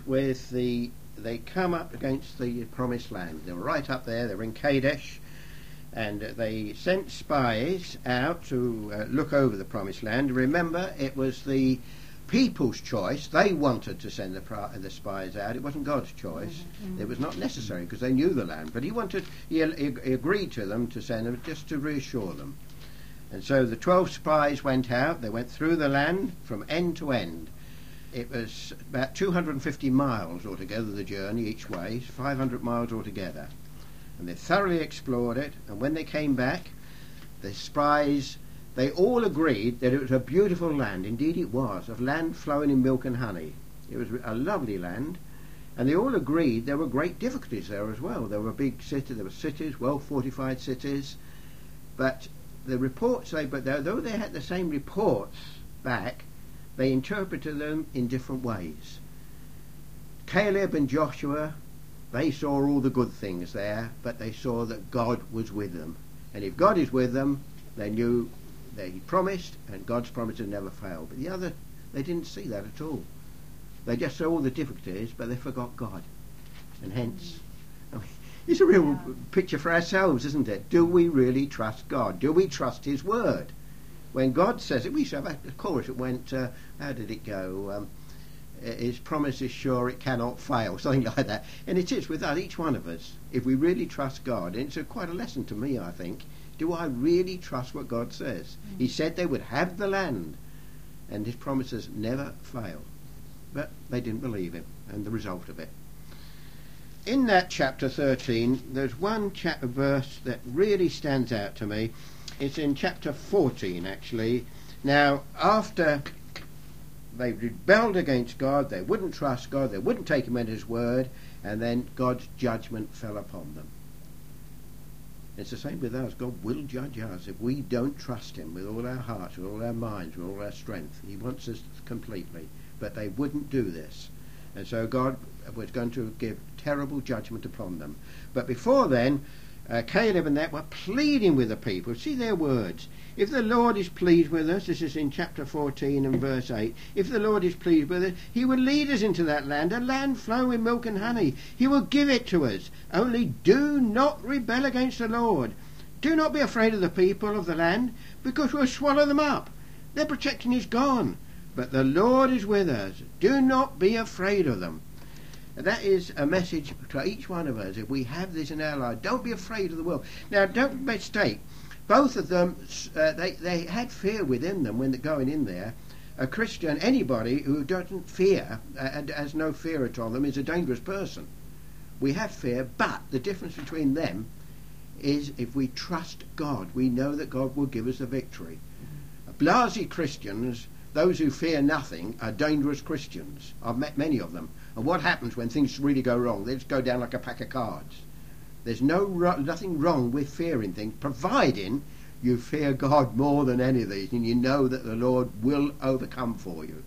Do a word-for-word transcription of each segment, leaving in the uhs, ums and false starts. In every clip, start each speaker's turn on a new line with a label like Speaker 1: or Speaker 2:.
Speaker 1: with the, they come up against the promised land. They were right up there, they were in Kadesh, and they sent spies out to uh, look over the promised land. Remember, it was the people's choice. They wanted to send the, pri- the spies out. It wasn't God's choice. Mm-hmm. It was not necessary because they knew the land. But he wanted, he, he, he agreed to them to send them just to reassure them. And so the twelve spies went out. They went through the land from end to end. It was about two hundred fifty miles altogether, the journey each way, five hundred miles altogether. And they thoroughly explored it. And when they came back, the spies, they all agreed that it was a beautiful land. Indeed it was, a land flowing in milk and honey. It was a lovely land. And they all agreed there were great difficulties there as well. There were big cities, there were cities, well-fortified cities. But the reports, they, but though they had the same reports back, they interpreted them in different ways. Caleb and Joshua, they saw all the good things there, but they saw that God was with them. And if God is with them, they knew that he promised, and God's promises never fail. But the other, they didn't see that at all. They just saw all the difficulties, but they forgot God. And hence, I mean, it's a real yeah. picture for ourselves, isn't it? Do we really trust God? Do we trust his word? When God says it, we should have a chorus. It went, uh, how did it go? Um, his promise is sure, it cannot fail, something like that. And it is with us, each one of us, if we really trust God. And it's a, quite a lesson to me, I think. Do I really trust what God says? Mm. He said they would have the land, and his promises never fail. But they didn't believe him, and the result of it. In that chapter thirteen, there's one cha- verse that really stands out to me. It's in chapter fourteen, actually. Now, after they rebelled against God, they wouldn't trust God, they wouldn't take him at his word, and then God's judgment fell upon them. It's the same with us. God will judge us if we don't trust him with all our hearts, with all our minds, with all our strength. He wants us completely. But they wouldn't do this. And so God was going to give terrible judgment upon them. But before then, uh, Caleb and that were pleading with the people. See their words. If the Lord is pleased with us, this is in chapter fourteen and verse eight, if the Lord is pleased with us, he will lead us into that land, a land flowing with milk and honey. He will give it to us. Only do not rebel against the Lord. Do not be afraid of the people of the land, because we'll swallow them up. Their protection is gone. But the Lord is with us. Do not be afraid of them. And that is a message to each one of us. If we have this in our life, don't be afraid of the world. Now, don't mistake. Both of them, uh, they, they had fear within them when they're going in there. A Christian, anybody who doesn't fear uh, and has no fear at all them is a dangerous person. We have fear, but the difference between them is if we trust God, we know that God will give us the victory. Blasé Christians, those who fear nothing, are dangerous Christians. I've met many of them. And what happens when things really go wrong? They just go down like a pack of cards. There's no ro- nothing wrong with fearing things, providing you fear God more than any of these, and you know that the Lord will overcome for you.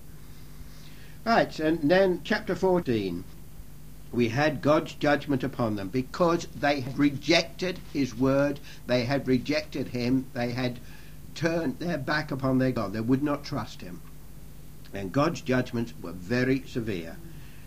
Speaker 1: Right, and then chapter fourteen. We had God's judgment upon them because they had rejected his word, they had rejected him, they had turned their back upon their God. They would not trust him. And God's judgments were very severe.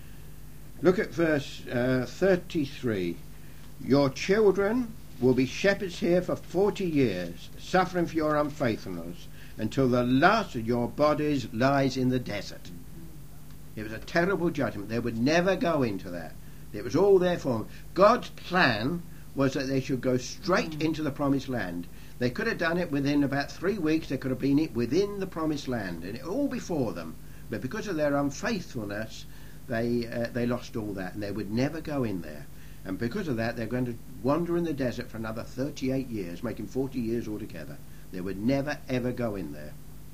Speaker 1: Look at verse uh, thirty-three. Your children will be shepherds here for forty years, suffering for your unfaithfulness, until the last of your bodies lies in the desert. It was a terrible judgment. They would never go into that. It was all there for them. God's plan was that they should go straight into the promised land. They could have done it within about three weeks. They could have been within the promised land, and it all before them. But because of their unfaithfulness, they uh, they lost all that, and they would never go in there. And because of that, they're going to wander in the desert for another thirty-eight years, making forty years altogether. They would never, ever go in there.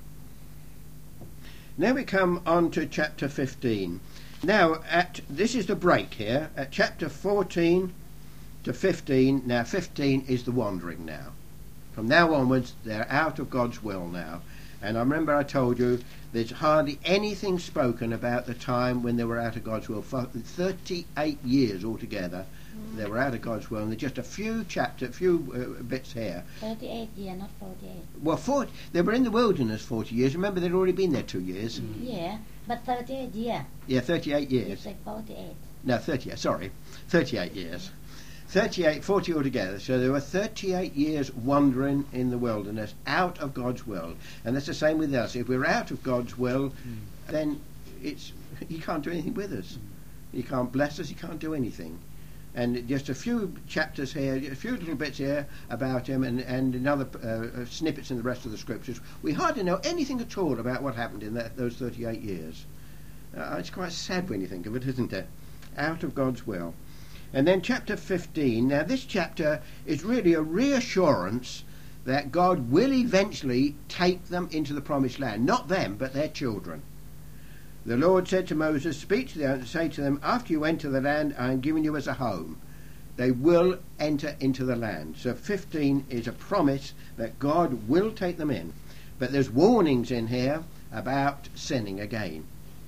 Speaker 1: Now we come on to chapter fifteen. Now, at this is the break here. At chapter fourteen to fifteen, now fifteen is the wandering now. From now onwards, they're out of God's will now. And I remember I told you there's hardly anything spoken about the time when they were out of God's will. For thirty-eight years altogether, mm. they were out of God's will. And there's just a few chapters, a few uh, bits here.
Speaker 2: thirty-eight years, not forty-eight.
Speaker 1: Well, forty, they were in the wilderness forty years. Remember, they'd already been there two years.
Speaker 2: Mm. Yeah. But thirty-eight years.
Speaker 1: Yeah, thirty-eight
Speaker 2: You
Speaker 1: years.
Speaker 2: say forty-eight.
Speaker 1: No, thirty-eight, sorry. thirty-eight years. thirty-eight, forty altogether. So there were thirty-eight years wandering in the wilderness, out of God's will. And that's the same with us. If we're out of God's will, mm. then it's He can't do anything with us. He can't bless us, He can't do anything. And just a few chapters here, a few little bits here about Him, and, and another uh, snippets in the rest of the Scriptures. We hardly know anything at all about what happened in that, those thirty-eight years. Uh, it's quite sad when you think of it, isn't it? Out of God's will. And then chapter fifteen. Now this chapter is really a reassurance that God will eventually take them into the promised land. Not them, but their children. The Lord said to Moses, speak to them and say to them, after you enter the land I am giving you as a home, they will enter into the land. So fifteen is a promise that God will take them in. But there's warnings in here about sinning again.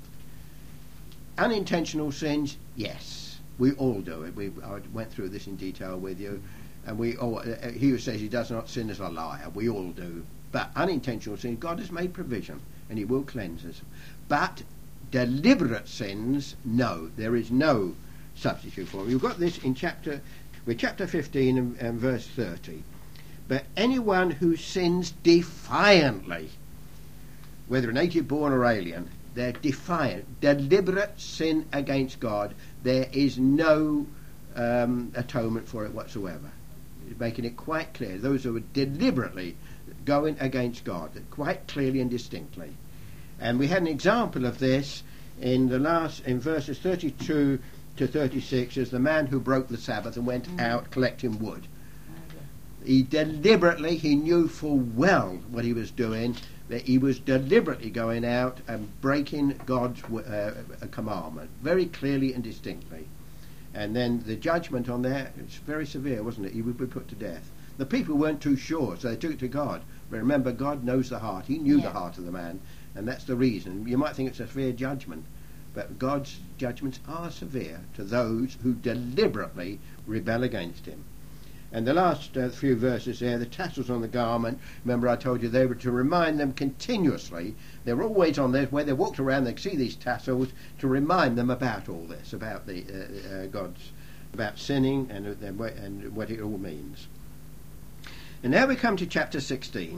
Speaker 1: Unintentional sins, yes, we all do it. We I went through this in detail with you, and we all, uh, he who says he does not sin is a liar. We all do. But unintentional sins, God has made provision, and He will cleanse us. But deliberate sins, no, there is no substitute for them. You've got this in chapter, with chapter fifteen and, and verse thirty. But anyone who sins defiantly, whether a native born or alien, they're defiant, deliberate sin against God. There is no um, atonement for it whatsoever. It's making it quite clear. Those who are deliberately going against God, quite clearly and distinctly. And we had an example of this in the last, in verses thirty-two to thirty-six, as the man who broke the Sabbath and went mm. out collecting wood. Okay. He deliberately, he knew full well what he was doing, that he was deliberately going out and breaking God's uh, commandment, very clearly and distinctly. And then the judgment on that, it's very severe, wasn't it? He would be put to death. The people weren't too sure, so they took it to God. But remember, God knows the heart. He knew yeah. the heart of the man, and that's the reason. You might think it's a severe judgment, but God's judgments are severe to those who deliberately rebel against Him. And the last uh, few verses there, the tassels on the garment, remember I told you they were to remind them continuously. They were always on there, where they walked around they'd see these tassels to remind them about all this, about the uh, uh, God's, about sinning and, uh, and what it all means. And now we come to chapter sixteen.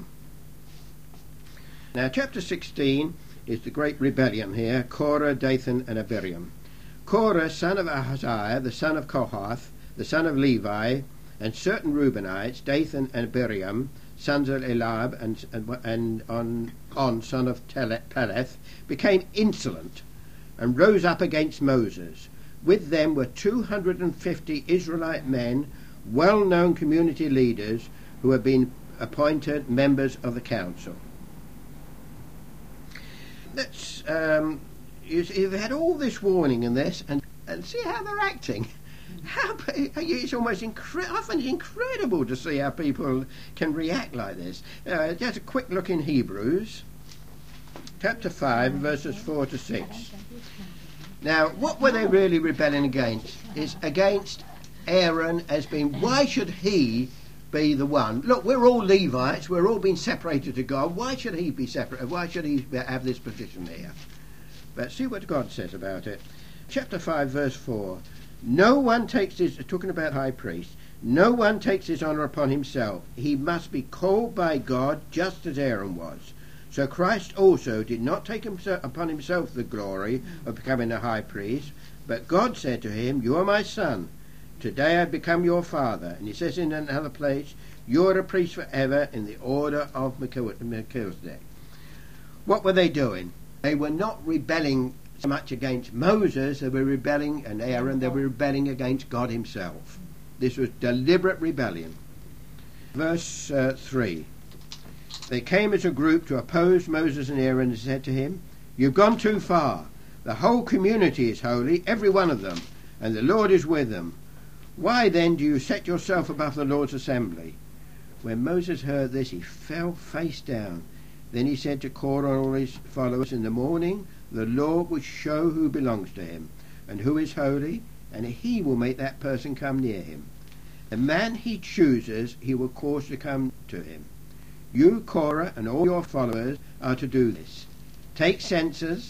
Speaker 1: Now chapter sixteen is the great rebellion here, Korah, Dathan and Abiram. Korah, son of Ahaziah, the son of Kohath, the son of Levi, and certain Reubenites, Dathan and Abiram, sons of Eliab, and, and, and on, on son of Peleth, became insolent and rose up against Moses. With them were two hundred fifty Israelite men, well-known community leaders, who had been appointed members of the council. Let's, um, you see, you've had all this warning in this, and, and see how they're acting. How, it's almost incre- I find it incredible to see how people can react like this. Uh, just a quick look in Hebrews, chapter five, verses four to six. Now, what were they really rebelling against? Is against Aaron as being, why should he be the one? Look, we're all Levites, we're all being separated to God. Why should he be separate? Why should he have this position here? But see what God says about it. Chapter five, verse four. No one takes his, talking about high priest, no one takes his honour upon himself. He must be called by God, just as Aaron was. So Christ also did not take himself, upon himself the glory of becoming a high priest, but God said to him, you are my son. Today I have become your father. And he says in another place, you are a priest forever in the order of Melchizedek. What were they doing? They were not rebelling so much against Moses, they were rebelling, and Aaron, they were rebelling against God himself. This was deliberate rebellion. Verse uh, three. They came as a group to oppose Moses and Aaron and said to him, you've gone too far. The whole community is holy, every one of them, and the Lord is with them. Why then do you set yourself above the Lord's assembly? When Moses heard this, he fell face down. Then he said to Korah and all his followers, in the morning the Lord will show who belongs to him and who is holy, and he will make that person come near him. The man he chooses he will cause to come to him. You, Korah, and all your followers are to do this. Take censers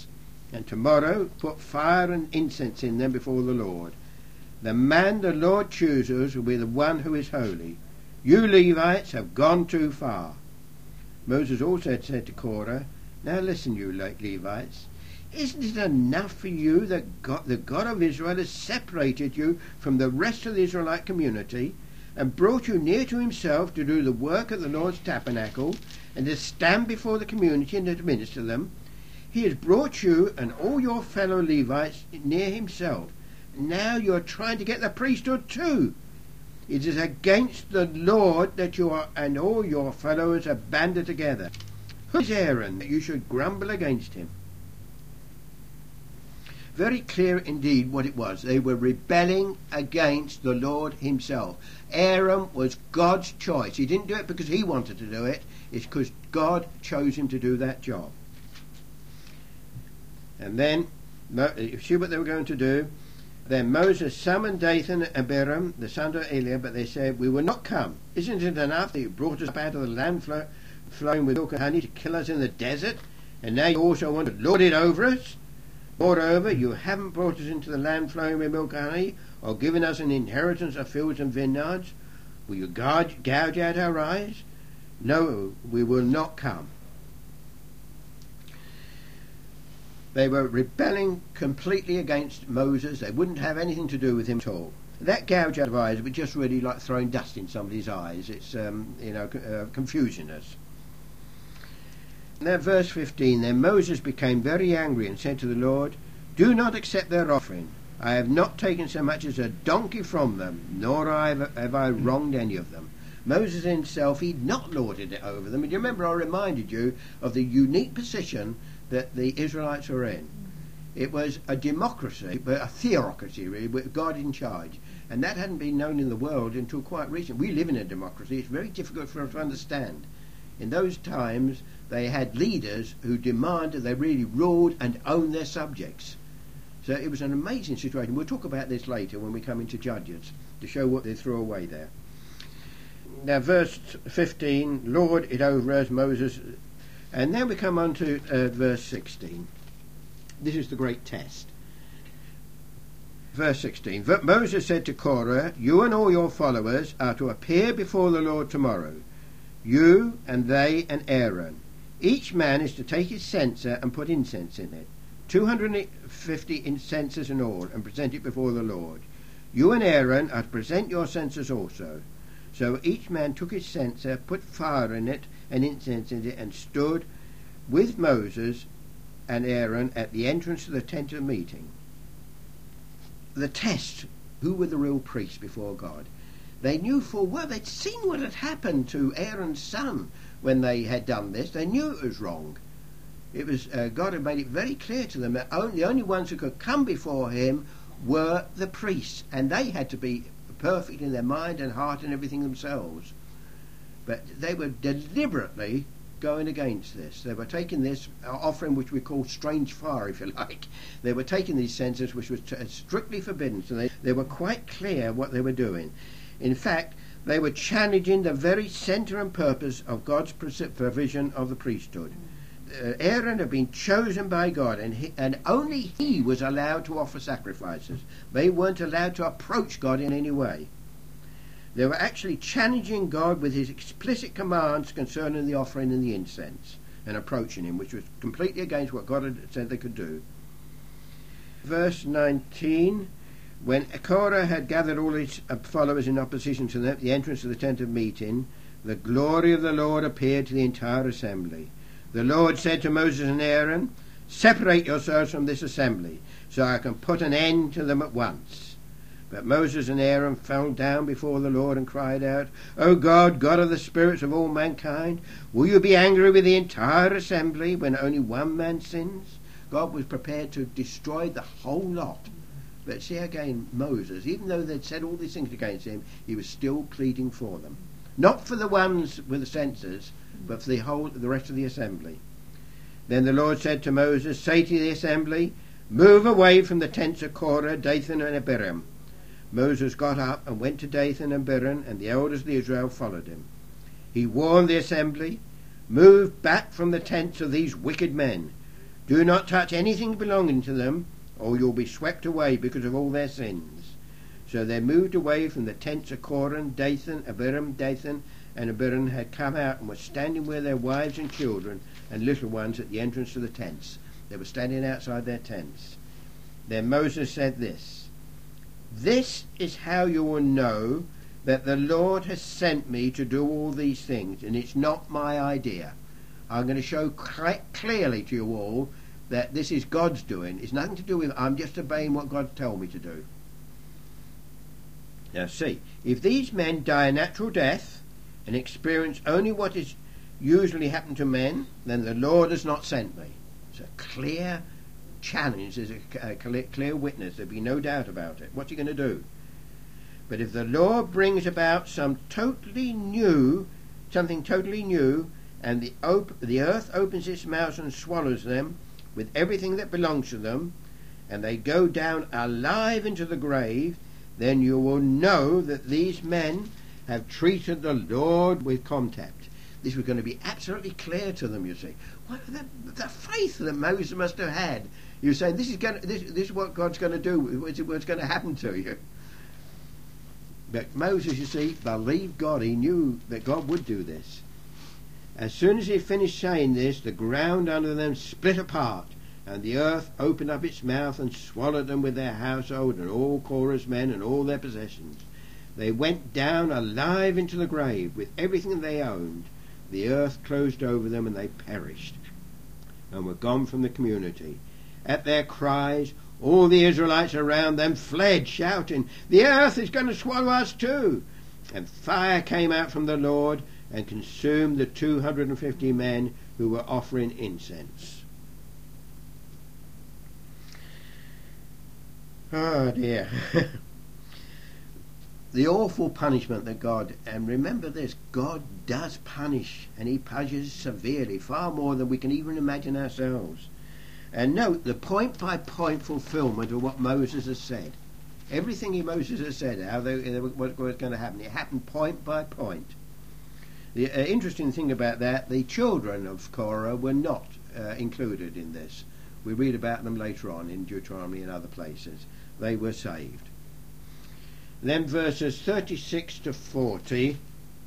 Speaker 1: and tomorrow put fire and incense in them before the Lord. The man the Lord chooses will be the one who is holy. You Levites have gone too far. Moses also said to Korah, now listen, you Levites, isn't it enough for you that God, the God of Israel has separated you from the rest of the Israelite community and brought you near to himself to do the work of the Lord's tabernacle and to stand before the community and administer them? He has brought you and all your fellow Levites near himself. Now you are trying to get the priesthood too. It is against the Lord that you are and all your fellows are banded together. Who is Aaron that you should grumble against him? Very clear indeed what it was. They were rebelling against the Lord himself. Aaron was God's choice. He didn't do it because he wanted to do it. It's because God chose him to do that job. And then, you see what they were going to do? Then Moses summoned Dathan and Abiram, the son of Eliab, but they said, we will not come. Isn't it enough that you brought us up out of the land flow, flowing with milk and honey to kill us in the desert? And now you also want to lord it over us? Moreover, you haven't brought us into the land flowing with milk and honey, or given us an inheritance of fields and vineyards. Will you gouge, gouge out our eyes? No, we will not come. They were rebelling completely against Moses. They wouldn't have anything to do with him at all. That gouge out of eyes would just really like throwing dust in somebody's eyes. It's, um, you know, uh, confusing us. Now, verse fifteen, then Moses became very angry and said to the Lord, do not accept their offering. I have not taken so much as a donkey from them, nor have, have I wronged any of them. Moses himself, he'd not lorded it over them. And you remember I reminded you of the unique position that the Israelites were in. It was a democracy, but a theocracy really, with God in charge. And that hadn't been known in the world until quite recent. We live in a democracy. It's very difficult for us to understand. In those times, they had leaders who demanded they really ruled and owned their subjects. So it was an amazing situation. We'll talk about this later when we come into Judges to show what they threw away there. Now, verse fifteen, lord it over us, Moses. And then we come on to uh, verse sixteen. This is the great test. Verse sixteen. Moses said to Korah, you and all your followers are to appear before the Lord tomorrow, you and they and Aaron. Each man is to take his censer and put incense in it, two hundred fifty censers in all, and present it before the Lord. You and Aaron are to present your censers also. So each man took his censer, put fire in it and incense in it, and stood with Moses and Aaron at the entrance to the tent of meeting. The test, who were the real priests before God? They knew full well, they'd seen what had happened to Aaron's son when they had done this. They knew it was wrong. It was uh, God had made it very clear to them that only, the only ones who could come before him were the priests, and they had to be perfect in their mind and heart and everything themselves. But they were deliberately going against this. They were taking this offering, which we call strange fire, if you like. They were taking these censers, which was t- strictly forbidden. So they, they were quite clear what they were doing. In fact, they were challenging the very centre and purpose of God's provision of the priesthood. Uh, Aaron had been chosen by God, and, he, and only he was allowed to offer sacrifices. They weren't allowed to approach God in any way. They were actually challenging God with his explicit commands concerning the offering and the incense, and approaching him, which was completely against what God had said they could do. Verse nineteen, when Korah had gathered all his followers in opposition to them at the entrance of the tent of meeting, the glory of the Lord appeared to the entire assembly. The Lord said to Moses and Aaron, separate yourselves from this assembly, so I can put an end to them at once. But Moses and Aaron fell down before the Lord and cried out, O God, God of the spirits of all mankind, will you be angry with the entire assembly when only one man sins? God was prepared to destroy the whole lot. But see again, Moses, even though they'd said all these things against him, he was still pleading for them. Not for the ones with the censers, but for the whole, the rest of the assembly. Then the Lord said to Moses, say to the assembly, move away from the tents of Korah, Dathan and Abiram. Moses got up and went to Dathan and Abiram, and the elders of Israel followed him. He warned the assembly, move back from the tents of these wicked men. Do not touch anything belonging to them, or you'll be swept away because of all their sins. So they moved away from the tents of Korah, Dathan, Abiram, Dathan, and Abiram had come out and were standing with their wives and children and little ones at the entrance to the tents. They were standing outside their tents. Then Moses said this, "This is how you will know that the Lord has sent me to do all these things, and it's not my idea. I'm going to show cl- clearly to you all that this is God's doing. It's nothing to do with, I'm just obeying what God told me to do." Now see, if these men die a natural death and experience only what is usually happened to men, then the Lord has not sent me. It's a clear challenge. There's a, a clear witness. There'll be no doubt about it. What's he going to do? But if the Lord brings about some totally new, something totally new, and the, op- the earth opens its mouth and swallows them with everything that belongs to them, and they go down alive into the grave, then you will know that these men have treated the Lord with contempt. This was going to be absolutely clear to them, you see. What, the, the faith that Moses must have had. You say, this is going to, this, this is what God's going to do, what's, what's going to happen to you. But Moses, you see, believed God. He knew that God would do this. As soon as he finished saying this, the ground under them split apart, and the earth opened up its mouth and swallowed them with their household and all Korah's men and all their possessions. They went down alive into the grave with everything they owned. The earth closed over them and they perished and were gone from the community. At their cries, all the Israelites around them fled, shouting, "The earth is going to swallow us too!" And fire came out from the Lord and consumed the two hundred fifty men who were offering incense. Oh dear. The awful punishment that God, and remember this, God does punish, and he punishes severely, far more than we can even imagine ourselves. And note the point by point fulfillment of what Moses has said. Everything he Moses has said, how they, what was going to happen, it happened point by point. The uh, interesting thing about that, the children of Korah were not uh, included in this. We read about them later on in Deuteronomy and other places. They were saved. Then verses thirty-six to forty.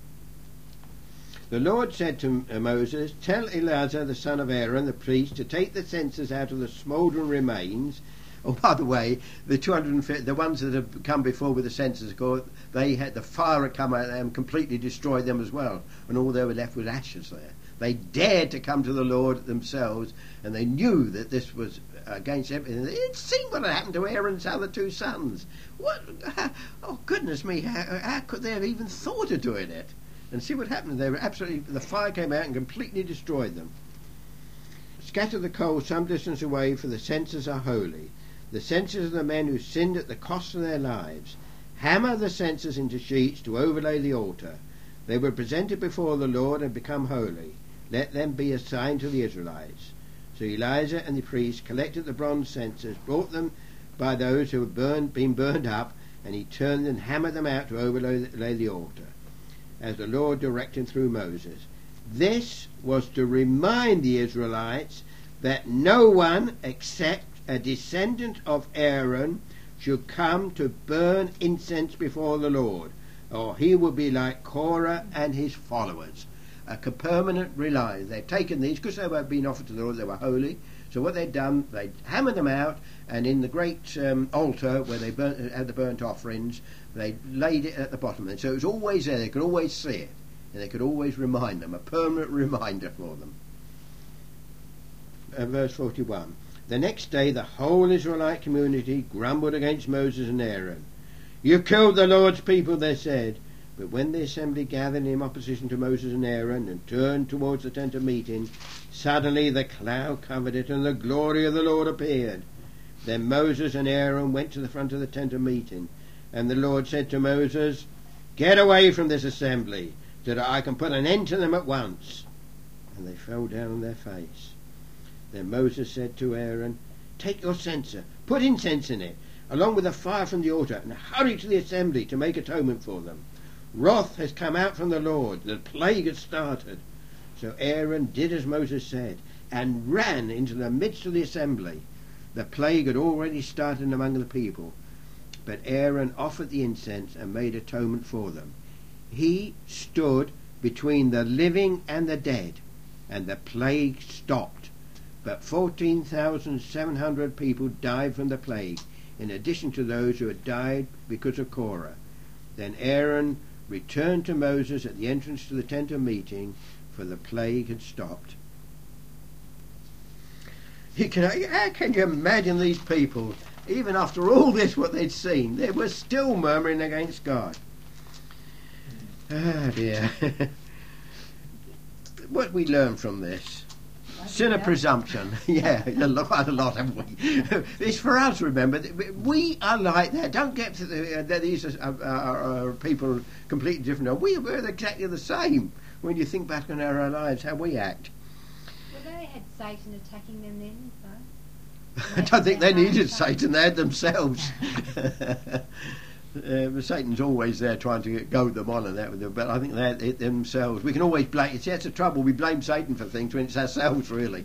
Speaker 1: The Lord said to Moses, "Tell Eleazar the son of Aaron, the priest, to take the censers out of the smouldering remains." Oh, by the way, the two hundred fifty, the ones that have come before with the censers, they had the fire had come at them and completely destroyed them as well, and all they were left was ashes there. They dared to come to the Lord themselves, and they knew that this was against everything. They'd seen what had happened to Aaron's other two sons. What? Oh, goodness me! How, how could they have even thought of doing it? And see what happened. They were absolutely. The fire came out and completely destroyed them. Scatter the coal some distance away, for the censers are holy. The censers of the men who sinned at the cost of their lives. Hammer the censers into sheets to overlay the altar. They were presented before the Lord and become holy. Let them be a sign to the Israelites. So Eleazar and the priests collected the bronze censers, brought them by those who had burned, been burned up, and he turned and hammered them out to overlay the altar, as the Lord directed through Moses. This was to remind the Israelites that no one except a descendant of Aaron should come to burn incense before the Lord, or he would be like Korah and his followers. A permanent reliance. They'd taken these because they were being offered to the Lord, they were holy. So what they'd done, they'd hammered them out, and in the great um, altar where they burnt, had the burnt offerings, they laid it at the bottom. And so it was always there. They could always see it, and they could always remind them, a permanent reminder for them. Uh, verse forty-one. The next day the whole Israelite community grumbled against Moses and Aaron. "You killed the Lord's people," they said. But when the assembly gathered in opposition to Moses and Aaron and turned towards the tent of meeting, suddenly the cloud covered it, and the glory of the Lord appeared. Then Moses and Aaron went to the front of the tent of meeting, and the Lord said to Moses, "Get away from this assembly, so that I can put an end to them at once." And they fell down on their face. Then Moses said to Aaron, "Take your censer, put incense in it, along with the fire from the altar, and hurry to the assembly to make atonement for them. Wrath has come out from the Lord, the plague has started." So Aaron did as Moses said. and ran into the midst of the assembly. The plague had already started among the people, but Aaron offered the incense and made atonement for them. He stood between the living and the dead, and the plague stopped. But fourteen thousand seven hundred people died from the plague, in addition to those who had died because of Korah. Then Aaron returned to Moses at the entrance to the tent of meeting, for the plague had stopped. You can, how can you imagine these people, even after all this, what they'd seen, they were still murmuring against God. Ah, dear. What we learn from this? Sin of presumption. Yeah, quite a lot, haven't we? It's for us, remember. We are like that. Don't get to the, uh, these are, are, are people completely different. We, we're exactly the same when you think back on our lives, how we act.
Speaker 2: Well, they had Satan attacking them then, so.
Speaker 1: I don't think they needed Satan, they had themselves. Uh, Satan's always there trying to goad them on and that with them, but I think they had it themselves. We can always blame. It's that's the trouble. We blame Satan for things when it's ourselves, really.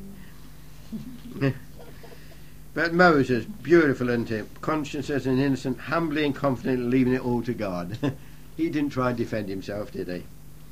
Speaker 1: But Moses, beautiful, isn't it? Conscious as an innocent, humbly and confidently leaving it all to God. He didn't try and defend himself, did he?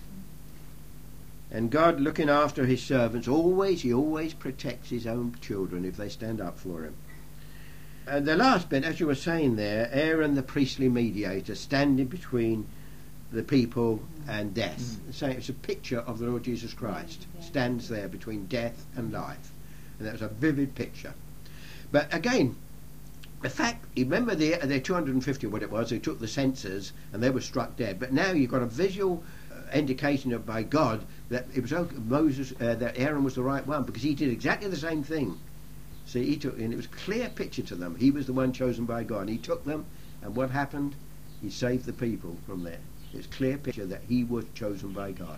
Speaker 1: And God, looking after his servants, always, he always protects his own children if they stand up for him. And the last bit, as you were saying there, Aaron the priestly mediator, standing between the people and death. Mm. So it's a picture of the Lord Jesus Christ, yeah. Stands there between death and life. And that was a vivid picture. But again, the fact, you remember the, the two hundred fifty, what it was, they took the censers and they were struck dead. But now you've got a visual uh, indication of by God that it was okay, Moses, uh, that Aaron was the right one, because he did exactly the same thing. See, he took, and it was a clear picture to them. He was the one chosen by God. He took them, and what happened? He saved the people from there. It's a clear picture that he was chosen by God.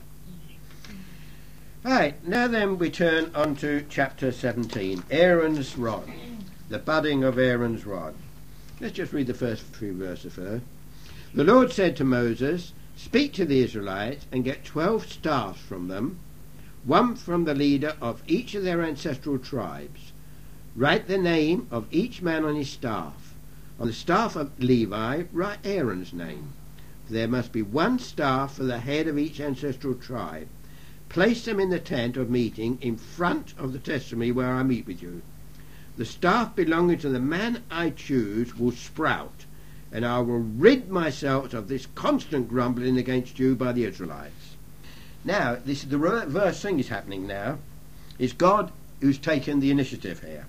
Speaker 1: Right, now then we turn on to chapter seventeen, Aaron's rod, the budding of Aaron's rod. Let's just read the first few verses first. The Lord said to Moses, "Speak to the Israelites and get twelve staffs from them, one from the leader of each of their ancestral tribes. Write the name of each man on his staff. On the staff of Levi, write Aaron's name. There must be one staff for the head of each ancestral tribe. Place them in the tent of meeting in front of the testimony where I meet with you. The staff belonging to the man I choose will sprout, and I will rid myself of this constant grumbling against you by the Israelites." Now, this is the reverse thing is happening now. It's God who's taken the initiative here.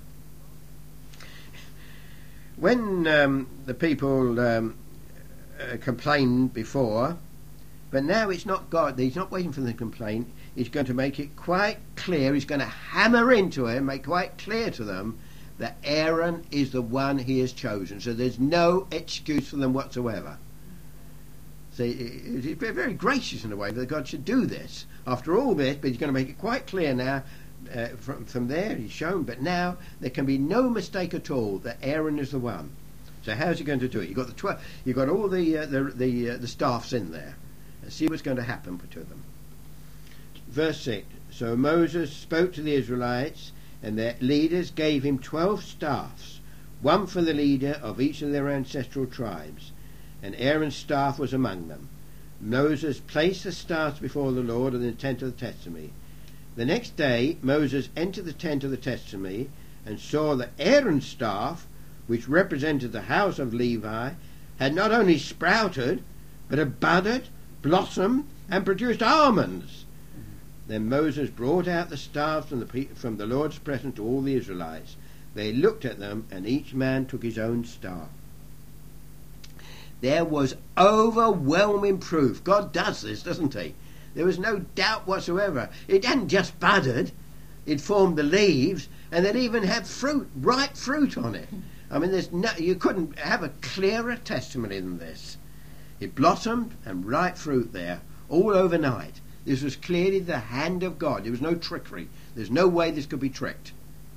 Speaker 1: When um, the people um, uh, complained before, but now it's not God, he's not waiting for the complaint, he's going to make it quite clear, he's going to hammer into it and make quite clear to them that Aaron is the one he has chosen, so there's no excuse for them whatsoever. See, it's very gracious in a way that God should do this. After all this, but he's going to make it quite clear now. Uh, from, from there he's shown, but now there can be no mistake at all that Aaron is the one. So how's he going to do it? You've got the twelve, you've got all the uh, the the, uh, the staffs in there. Let's see what's going to happen to them. Verse six. So Moses spoke to the Israelites, and their leaders gave him twelve staffs, one for the leader of each of their ancestral tribes, and Aaron's staff was among them. Moses placed the staffs before the Lord in the tent of the testimony. The next day Moses entered the tent of the testimony and saw that Aaron's staff, which represented the house of Levi, had not only sprouted, but had budded, blossomed, and produced almonds. Then Moses brought out the staffs from the, from the Lord's presence to all the Israelites. They looked at them, and each man took his own staff. There was overwhelming proof. God does this, doesn't he? There was no doubt whatsoever. It hadn't just budded, it formed the leaves, and it even had fruit, ripe fruit on it. I mean, there's no, you couldn't have a clearer testimony than this. It blossomed and ripe fruit there, all overnight. This was clearly the hand of God. There was no trickery. There's no way this could be tricked.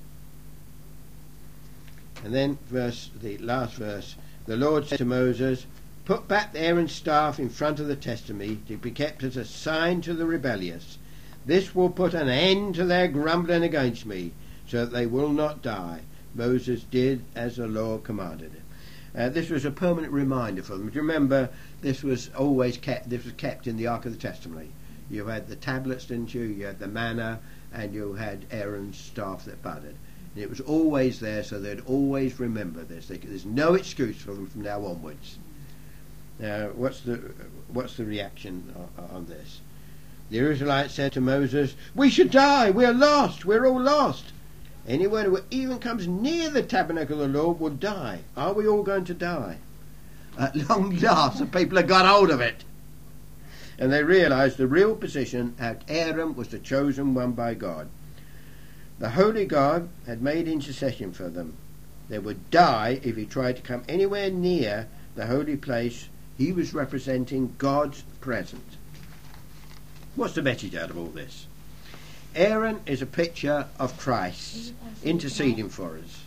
Speaker 1: And then verse, the last verse, the Lord said to Moses, "Put back Aaron's staff in front of the testimony to be kept as a sign to the rebellious. This will put an end to their grumbling against me, so that they will not die. Moses did as the Lord commanded him. Uh, this was a permanent reminder for them. Do you remember, this was always kept, this was kept in the Ark of the Testimony. You had the tablets, didn't you? You had the manna, and you had Aaron's staff that budded. And it was always there, so they'd always remember this. They, there's no excuse for them from now onwards. Now, what's the what's the reaction on, on this? The Israelites said to Moses, "We should die. We're lost. We're all lost. Anyone who even comes near the tabernacle of the Lord will die. Are we all going to die?" At long last, the people had got hold of it. And they realized the real position, that Aaron was the chosen one by God. The Holy God had made intercession for them. They would die if he tried to come anywhere near the holy place. He was representing God's presence. What's the message out of all this? Aaron is a picture of Christ interceding for us.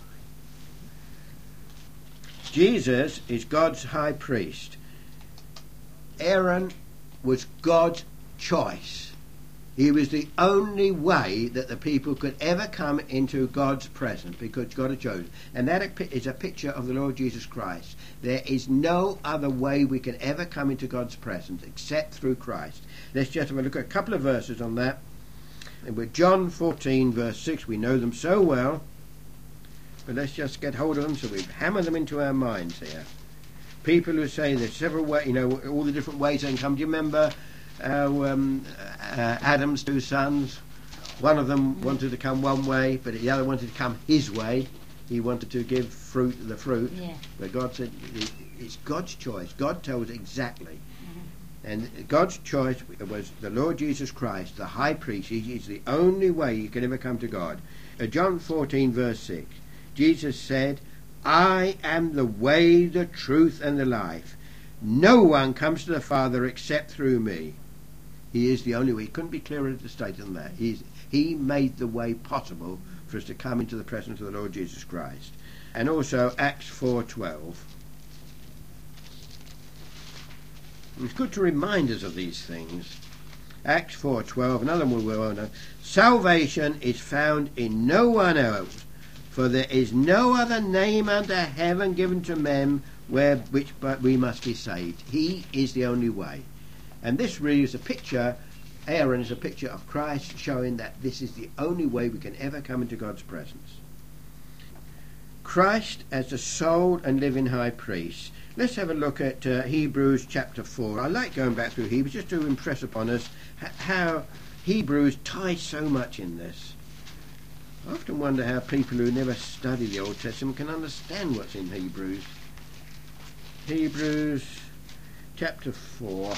Speaker 1: Jesus is God's high priest. Aaron was God's choice. He was the only way that the people could ever come into God's presence, because God had chosen. And that is a picture of the Lord Jesus Christ. There is no other way we can ever come into God's presence except through Christ. Let's just have a look at a couple of verses on that. And with John fourteen verse six, we know them so well, but let's just get hold of them so we hammer them into our minds here. People who say there's several ways, you know, all the different ways they can come. Do you remember how um, uh, Adam's two sons? One of them wanted to come one way, but the other wanted to come his way. He wanted to give fruit the fruit,
Speaker 2: yeah.
Speaker 1: But God said it's God's choice. God tells exactly. And God's choice was the Lord Jesus Christ, the high priest. He is the only way you can ever come to God. Uh, John fourteen verse six, Jesus said, "I am the way, the truth and the life. No one comes to the Father except through me." He is the only way. He couldn't be clearer to state than that. He's, he made the way possible for us to come into the presence of the Lord Jesus Christ. And also Acts four twelve. It's good to remind us of these things. Acts four twelve, another one we will know. "Salvation is found in no one else, for there is no other name under heaven given to men where which but we must be saved." He is the only way. And this really is a picture, Aaron is a picture of Christ, showing that this is the only way we can ever come into God's presence. Christ as the sole and living high priest. Let's have a look at uh, Hebrews chapter four. I like going back through Hebrews just to impress upon us how Hebrews ties so much in this. I often wonder how people who never study the Old Testament can understand what's in Hebrews. Hebrews chapter four,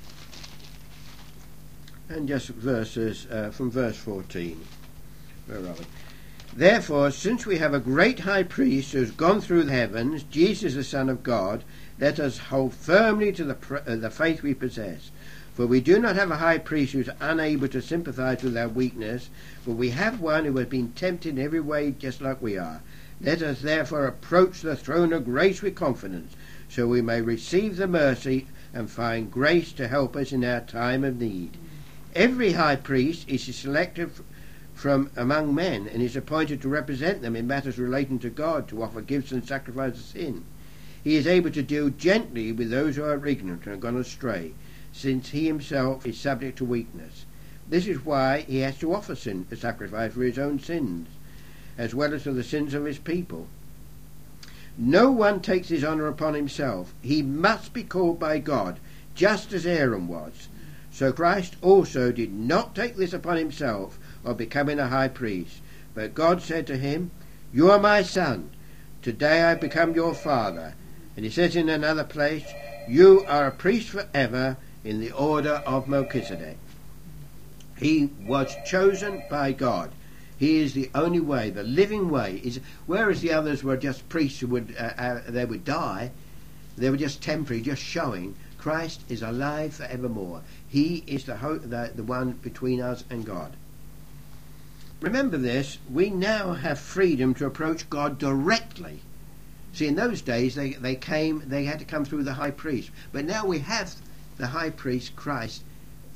Speaker 1: and just verses uh, from verse fourteen. Where are we? "Therefore, since we have a great high priest who has gone through the heavens, Jesus the Son of God, let us hold firmly to the, pr- uh, the faith we possess. For we do not have a high priest who is unable to sympathize with our weakness, but we have one who has been tempted in every way just like we are. Let us therefore approach the throne of grace with confidence, so we may receive the mercy and find grace to help us in our time of need. Every high priest is selected from among men, and is appointed to represent them in matters relating to God, to offer gifts and sacrifices of sin. He is able to deal gently with those who are ignorant and have gone astray, since he himself is subject to weakness. This is why he has to offer sin, a sacrifice for his own sins, as well as for the sins of his people. No one takes his honour upon himself. He must be called by God, just as Aaron was. So Christ also did not take this upon himself of becoming a high priest, but God said to him, "You are my son. Today I become your father." And he says in another place, "You are a priest forever in the order of Melchizedek." He was chosen by God. He is the only way, the living way. Is whereas the others were just priests who would uh, uh, they would die, they were just temporary, just showing. Christ is alive forevermore. He is the, ho- the the one between us and God. Remember this, we now have freedom to approach God directly. See, in those days they, they came, they had to come through the high priest. But now we have the high priest, Christ,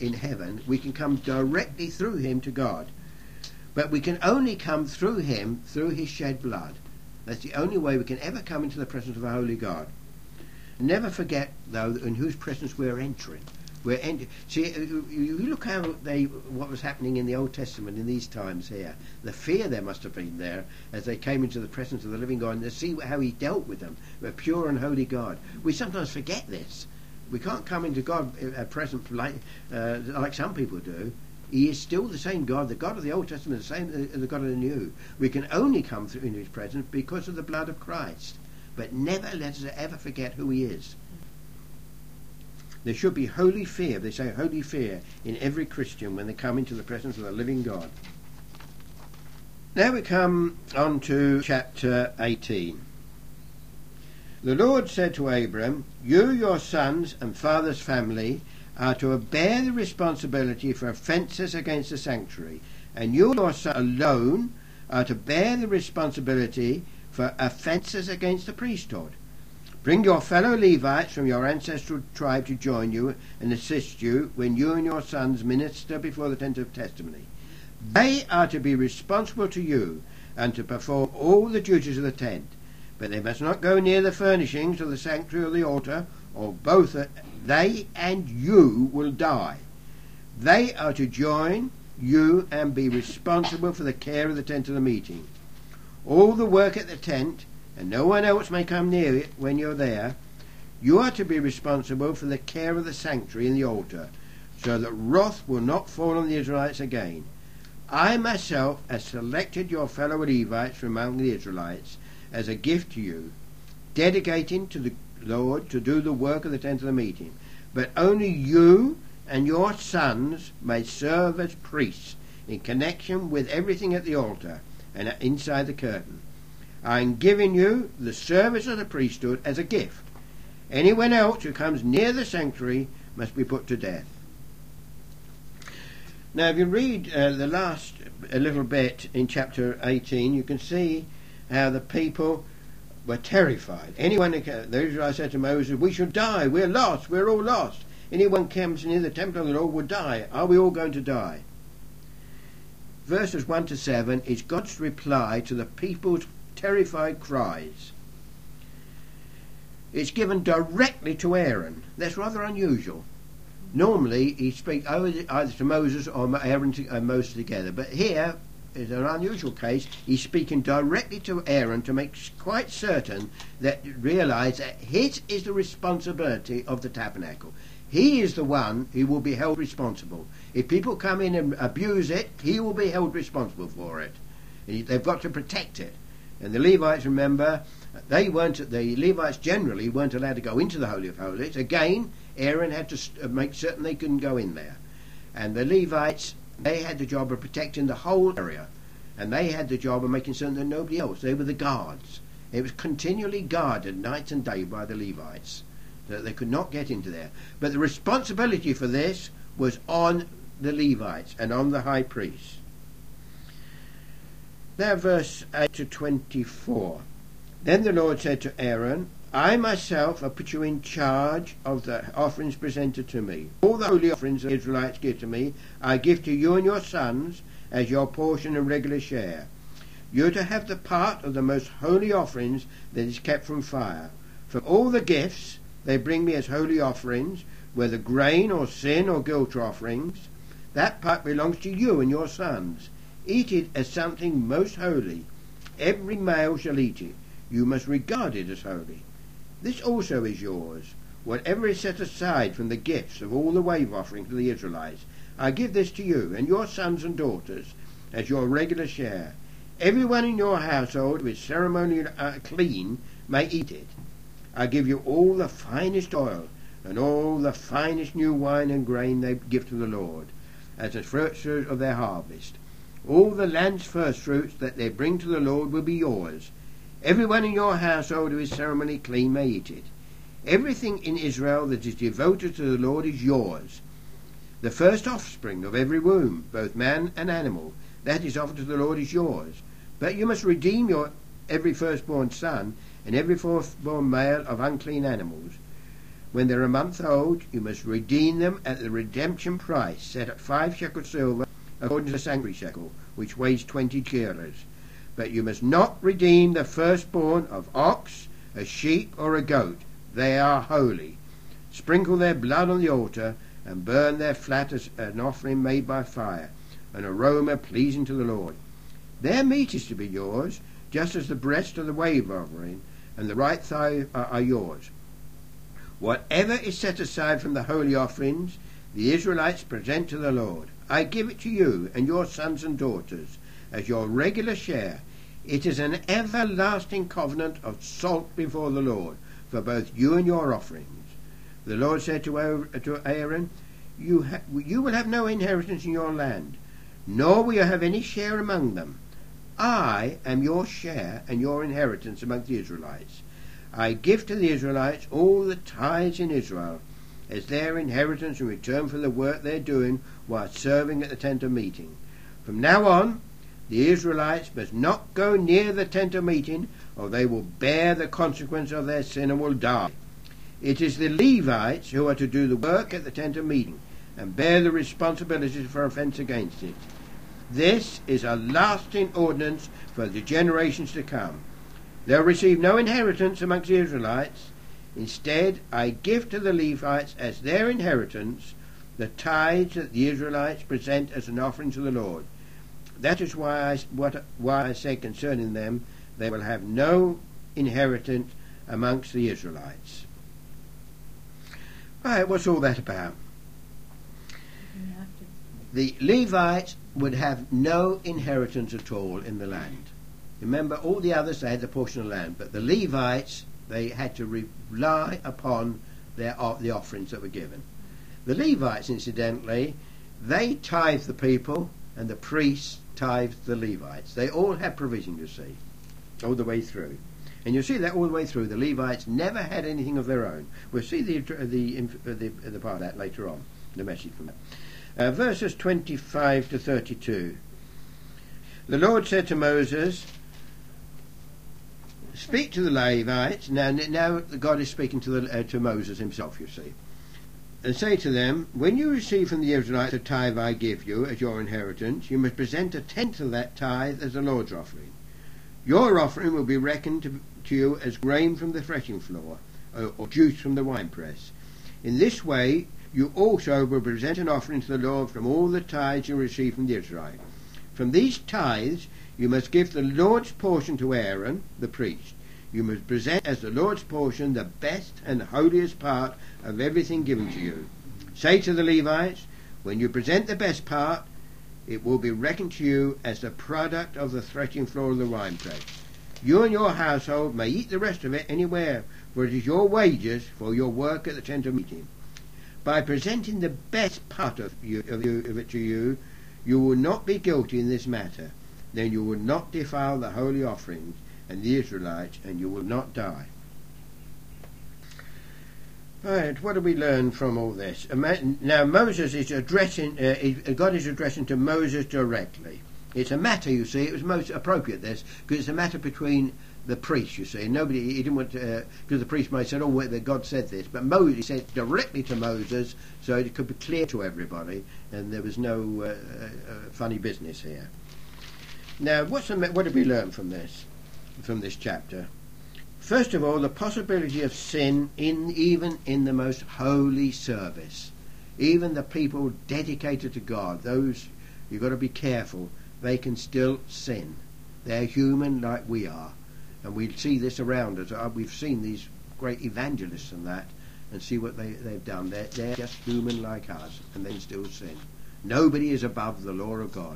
Speaker 1: in heaven, we can come directly through him to God. But we can only come through him through his shed blood. That's the only way we can ever come into the presence of a holy God. Never forget, though, in whose presence we're entering. We're ent- See, you look how they what was happening in the Old Testament in these times here. The fear there must have been there as they came into the presence of the living God, and to see how he dealt with them, a pure and holy God. We sometimes forget this. We can't come into God uh, present like uh, like some people do. He is still the same God. The God of the Old Testament is the same as the God of the New. We can only come through into his presence because of the blood of Christ. But never let us ever forget who he is. There should be holy fear, they say holy fear, in every Christian when they come into the presence of the living God. Now we come on to chapter eighteen. The Lord said to Abram, "You, your sons and father's family are to bear the responsibility for offences against the sanctuary, and you, your son alone, are to bear the responsibility for offences against the priesthood. Bring your fellow Levites from your ancestral tribe to join you and assist you when you and your sons minister before the tent of testimony. They are to be responsible to you and to perform all the duties of the tent, but they must not go near the furnishings of the sanctuary or the altar, or both they and you will die. They are to join you and be responsible for the care of the tent of the meeting. All the work at the tent, and no one else may come near it when you're there. You are to be responsible for the care of the sanctuary and the altar, so that wrath will not fall on the Israelites again. I myself have selected your fellow Levites from among the Israelites as a gift to you, dedicating to the Lord to do the work of the tent of the meeting. But only you and your sons may serve as priests in connection with everything at the altar and inside the curtain. I am giving you the service of the priesthood as a gift. Anyone else who comes near the sanctuary must be put to death." Now, if you read uh, the last a little bit in chapter eighteen, you can see how the people were terrified. Anyone, the Israelites said to Moses, "We shall die. We're lost. We're all lost. Anyone comes near the temple of the Lord will die. Are we all going to die?" Verses one to seven is God's reply to the people's terrified cries. It's given directly to Aaron. That's rather unusual. Normally he speaks either to Moses or Aaron and Moses together, but here is an unusual case. He's speaking directly to Aaron to make quite certain that realise that his is the responsibility of the tabernacle. He is the one who will be held responsible. If people come in and abuse it, he will be held responsible for it. They've got to protect it. And the Levites, remember, they weren't, the Levites generally weren't allowed to go into the Holy of Holies. Again, Aaron had to make certain they couldn't go in there. And the Levites, they had the job of protecting the whole area. And they had the job of making certain that nobody else, they were the guards. It was continually guarded night and day by the Levites, so that they could not get into there. But the responsibility for this was on the Levites and on the high priest. Now verse eight to twenty-four. Then the Lord said to Aaron, "I myself have put you in charge of the offerings presented to me. All the holy offerings the Israelites give to me, I give to you and your sons as your portion and regular share. You are to have the part of the most holy offerings that is kept from fire. From all the gifts they bring me as holy offerings, whether grain or sin or guilt offerings, that part belongs to you and your sons. Eat it as something most holy. Every male shall eat it. You must regard it as holy. This also is yours. Whatever is set aside from the gifts of all the wave offerings to the Israelites, I give this to you and your sons and daughters as your regular share. Everyone in your household who is ceremonially uh, clean may eat it. I give you all the finest oil and all the finest new wine and grain they give to the Lord, as the fruits of their harvest. All the land's first fruits that they bring to the Lord will be yours. Everyone in your household who is ceremonially clean may eat it. Everything in Israel that is devoted to the Lord is yours. The first offspring of every womb, both man and animal, that is offered to the Lord is yours. But you must redeem your every firstborn son and every firstborn male of unclean animals. When they're a month old, you must redeem them at the redemption price, set at five shekels silver, according to the sanctuary shekel, which weighs twenty gerahs. But you must not redeem the firstborn of ox, a sheep, or a goat. They are holy. Sprinkle their blood on the altar, and burn their fat as an offering made by fire, an aroma pleasing to the Lord. Their meat is to be yours, just as the breast of the wave offering and the right thigh are, are yours. Whatever is set aside from the holy offerings, the Israelites present to the Lord. I give it to you and your sons and daughters as your regular share. It is an everlasting covenant of salt before the Lord, for both you and your offerings. The Lord said to Aaron, you, ha- you will have no inheritance in your land, nor will you have any share among them. I am your share and your inheritance among the Israelites. I give to the Israelites all the tithes in Israel as their inheritance in return for the work they're doing while serving at the tent of meeting. From now on, the Israelites must not go near the tent of meeting, or they will bear the consequence of their sin and will die. It is the Levites who are to do the work at the tent of meeting and bear the responsibility for offence against it. This is a lasting ordinance for the generations to come. They'll receive no inheritance amongst the Israelites. Instead, I give to the Levites as their inheritance the tithes that the Israelites present as an offering to the Lord. That is why I, what, why I say concerning them, they will have no inheritance amongst the Israelites. Right, what's all that about? The Levites would have no inheritance at all in the land. Remember, all the others, they had the portion of land, but the Levites, they had to rely upon their the offerings that were given. The Levites, incidentally, they tithe the people, and the priests tithe the Levites. They all had provision, you see, all the way through. And you'll see that all the way through. The Levites never had anything of their own. We'll see the the the, the part of that later on, the message from that. Uh, verses twenty-five to thirty-two. The Lord said to Moses, speak to the Levites. Now, now God is speaking to, the, uh, to Moses himself, you see. And say to them, when you receive from the Israelites a tithe I give you as your inheritance, you must present a tenth of that tithe as the Lord's offering. Your offering will be reckoned to, to you as grain from the threshing floor, or, or juice from the winepress. In this way, you also will present an offering to the Lord from all the tithes you receive from the Israelites. From these tithes, you must give the Lord's portion to Aaron, the priest. You must present as the Lord's portion the best and holiest part of everything given to you. Say to the Levites, when you present the best part, it will be reckoned to you as the product of the threshing floor of the winepress. You and your household may eat the rest of it anywhere, for it is your wages for your work at the tent of meeting. By presenting the best part of, you, of, you, of it to you, you will not be guilty in this matter. Then you will not defile the holy offerings and the Israelites, and you will not die. Right, what do we learn from all this? Now Moses is addressing, uh, God is addressing to Moses directly. It's a matter, you see, it was most appropriate this, because it's a matter between the priests, you see. Nobody, he didn't want to, because uh, the priest might have said, oh, well, God said this, but Moses said directly to Moses, so it could be clear to everybody, and there was no uh, uh, funny business here. Now, what's the, what did we learn from this, from this chapter? First of all, the possibility of sin in even in the most holy service. Even the people dedicated to God, those, you've got to be careful, they can still sin. They're human like we are. And we see this around us. We've seen these great evangelists and that, and see what they, they've done. They're, they're just human like us, and they still sin. Nobody is above the law of God.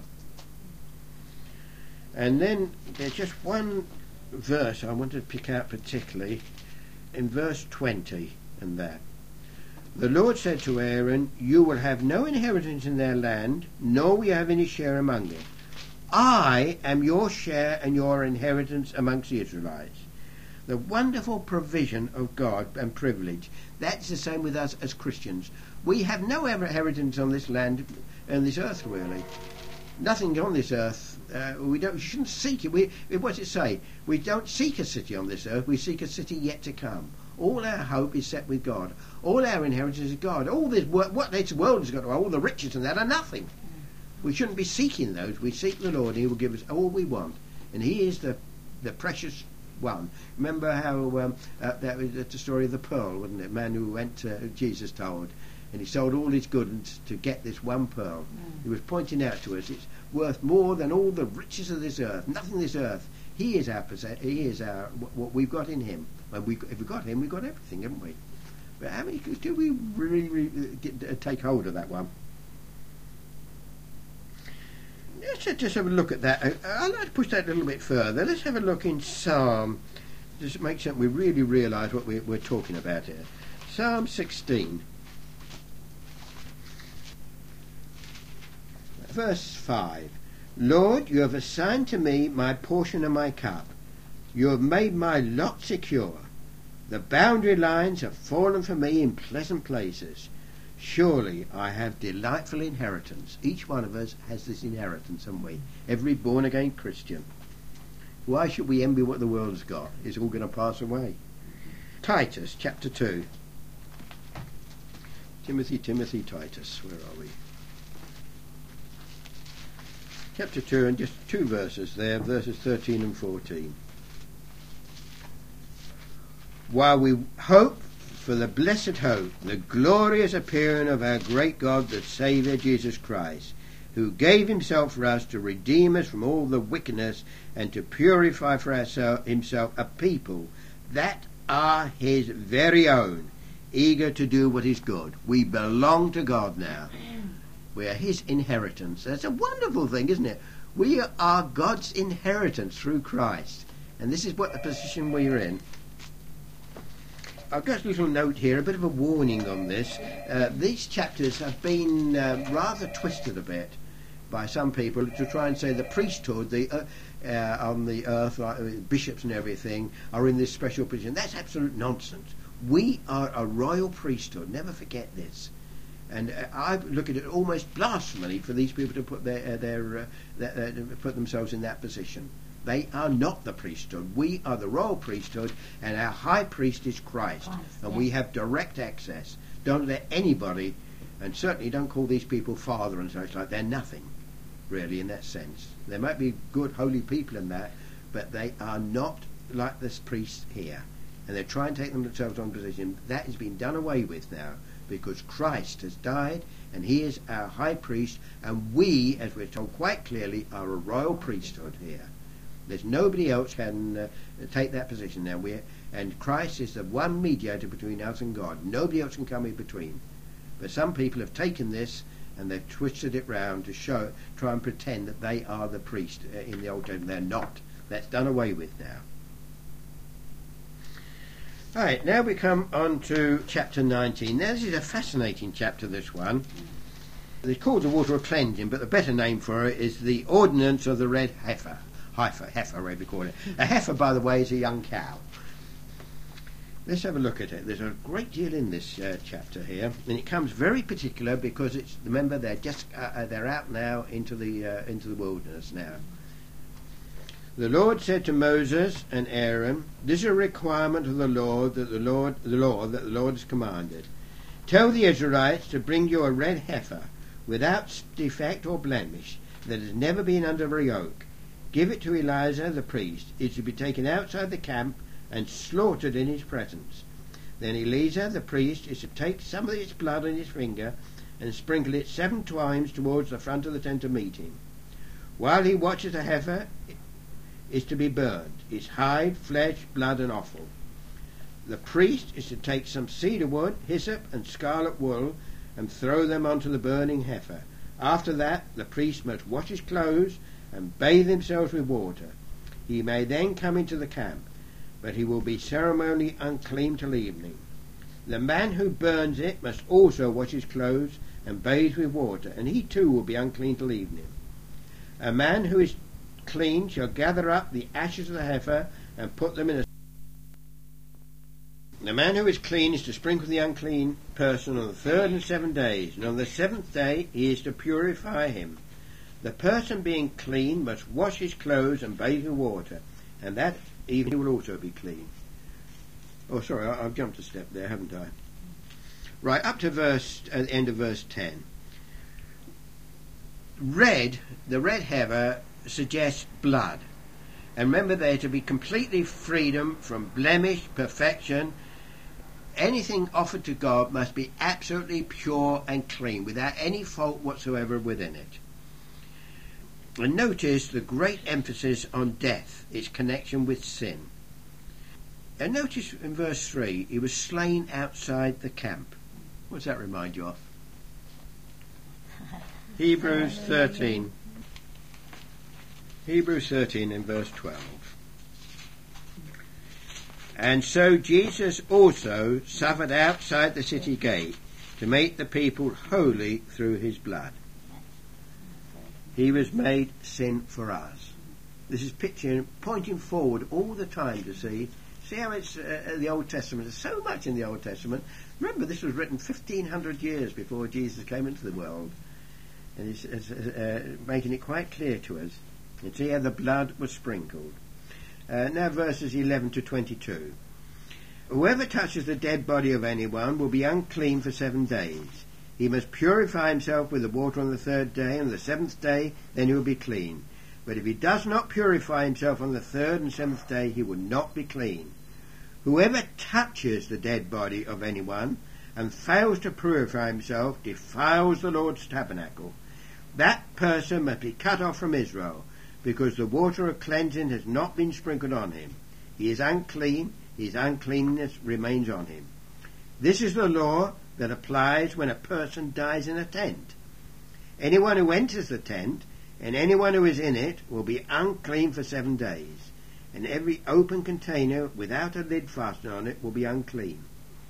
Speaker 1: And then there's just one verse I wanted to pick out particularly, in verse twenty and that. The Lord said to Aaron, you will have no inheritance in their land, nor will you have any share among them. I am your share and your inheritance amongst the Israelites. The wonderful provision of God and privilege. That's the same with us as Christians. We have no inheritance on this land and this earth, really. Nothing on this earth. Uh, we don't. We shouldn't seek it. We, what does it say? We don't seek a city on this earth. We seek a city yet to come. All our hope is set with God. All our inheritance is God. All this wor- what this world has got to, all the riches and that are nothing. We shouldn't be seeking those. We seek the Lord, and He will give us all we want. And He is the the precious one. Remember how um, uh, that was the story of the pearl, wasn't it? A man who went to Jesus told, and he sold all his goods to get this one pearl. Mm. He was pointing out to us it's worth more than all the riches of this earth. Nothing of this earth. He is our possess- He is our what we've got in Him. And we, if we've got Him, we've got everything, haven't we? But how many do we really, really get, uh, take hold of that one? Let's just have a look at that. I'd like to push that a little bit further. Let's have a look in Psalm, just to make sure we really realise what we, we're talking about here. Psalm sixteen, verse five. Lord, you have assigned to me my portion and my cup. You have made my lot secure. The boundary lines have fallen for me in pleasant places. Surely I have delightful inheritance. Each one of us has this inheritance, haven't we? Every born-again Christian. Why should we envy what the world's got? It's all going to pass away. Titus, chapter two. Timothy, Timothy, Titus. Where are we? Chapter two, and just two verses there, verses thirteen and fourteen. While we hope for the blessed hope, the glorious appearing of our great God, the Saviour Jesus Christ, who gave Himself for us to redeem us from all the wickedness and to purify for ourselves, Himself a people that are His very own, eager to do what is good. We belong to God now. We are His inheritance. That's a wonderful thing, isn't it? We are God's inheritance through Christ. And this is what the position we're in. I've got a little note here, a bit of a warning on this. Uh, these chapters have been uh, rather twisted a bit by some people to try and say the priesthood the, uh, uh, on the earth, like uh, bishops and everything, are in this special position. That's absolute nonsense. We are a royal priesthood. Never forget this. And uh, I look at it almost blasphemy for these people to put their, uh, their, uh, their uh, put themselves in that position. They are not the priesthood. We are the royal priesthood, and our high priest is Christ. Christ and yeah. We have direct access. Don't let anybody, and certainly don't call these people father and such like. They're nothing, really, in that sense. There might be good, holy people in that, but they are not like this priest here. And they try and take themselves on position. That has been done away with now, because Christ has died, and He is our high priest, and we, as we're told quite clearly, are a royal priesthood here. There's nobody else can uh, take that position now. We're, and Christ is the one mediator between us and God. Nobody else can come in between. But some people have taken this and they've twisted it round to show, try and pretend that they are the priest uh, in the Old Testament. They're not. That's done away with now. All right, now we come on to chapter nineteen. Now this is a fascinating chapter, this one. It's called the water of cleansing, but the better name for it is the ordinance of the red heifer. Heifer, heifer, whatever you call it. A heifer, by the way, is a young cow. Let's have a look at it. There's a great deal in this uh, chapter here, and it comes very particular because it's. Remember, they're just uh, they're out now into the uh, into the wilderness now. The Lord said to Moses and Aaron, "This is a requirement of the Lord that the Lord the law that the Lord has commanded. Tell the Israelites to bring you a red heifer, without defect or blemish, that has never been under a yoke. Give it to Eleazar the priest. It should be taken outside the camp and slaughtered in his presence. Then Eleazar the priest is to take some of its blood on his finger and sprinkle it seven times towards the front of the tent of meeting. While he watches the heifer, it is to be burned, its hide, flesh, blood and offal. The priest is to take some cedar wood, hyssop and scarlet wool and throw them onto the burning heifer. After that, the priest must wash his clothes and bathe himself with water. He may then come into the camp, but he will be ceremonially unclean till evening. The man who burns it must also wash his clothes and bathe with water, and he too will be unclean till evening. A man who is clean shall gather up the ashes of the heifer and put them in a... The man who is clean is to sprinkle the unclean person on the third and seventh days, and on the seventh day he is to purify him. The person being clean must wash his clothes and bathe with water, and that evening he will also be clean. Oh, sorry, I, I've jumped a step there, haven't I? Right, up to verse, uh, end of verse ten. Red, the red heather suggests blood. And remember, they're to be completely freedom from blemish, perfection. Anything offered to God must be absolutely pure and clean, without any fault whatsoever within it. And notice the great emphasis on death, its connection with sin. And notice in verse three, he was slain outside the camp. What does that remind you of? Hebrews thirteen. Hebrews thirteen in verse twelve. And so Jesus also suffered outside the city gate to make the people holy through his blood. He was made sin for us. This is picturing, pointing forward all the time to see. See how it's uh, the Old Testament. There's so much in the Old Testament. Remember, this was written fifteen hundred years before Jesus came into the world. And he's, he's uh, making it quite clear to us. And see how the blood was sprinkled. Uh, now verses eleven to twenty-two. Whoever touches the dead body of anyone will be unclean for seven days. He must purify himself with the water on the third day, and on the seventh day then he will be clean. But if he does not purify himself on the third and seventh day, he will not be clean. Whoever touches the dead body of anyone and fails to purify himself defiles the Lord's tabernacle. That person must be cut off from Israel, because the water of cleansing has not been sprinkled on him. He is unclean, his uncleanness remains on him. This is the law that applies when a person dies in a tent. Anyone who enters the tent and anyone who is in it will be unclean for seven days, and every open container without a lid fastened on it will be unclean.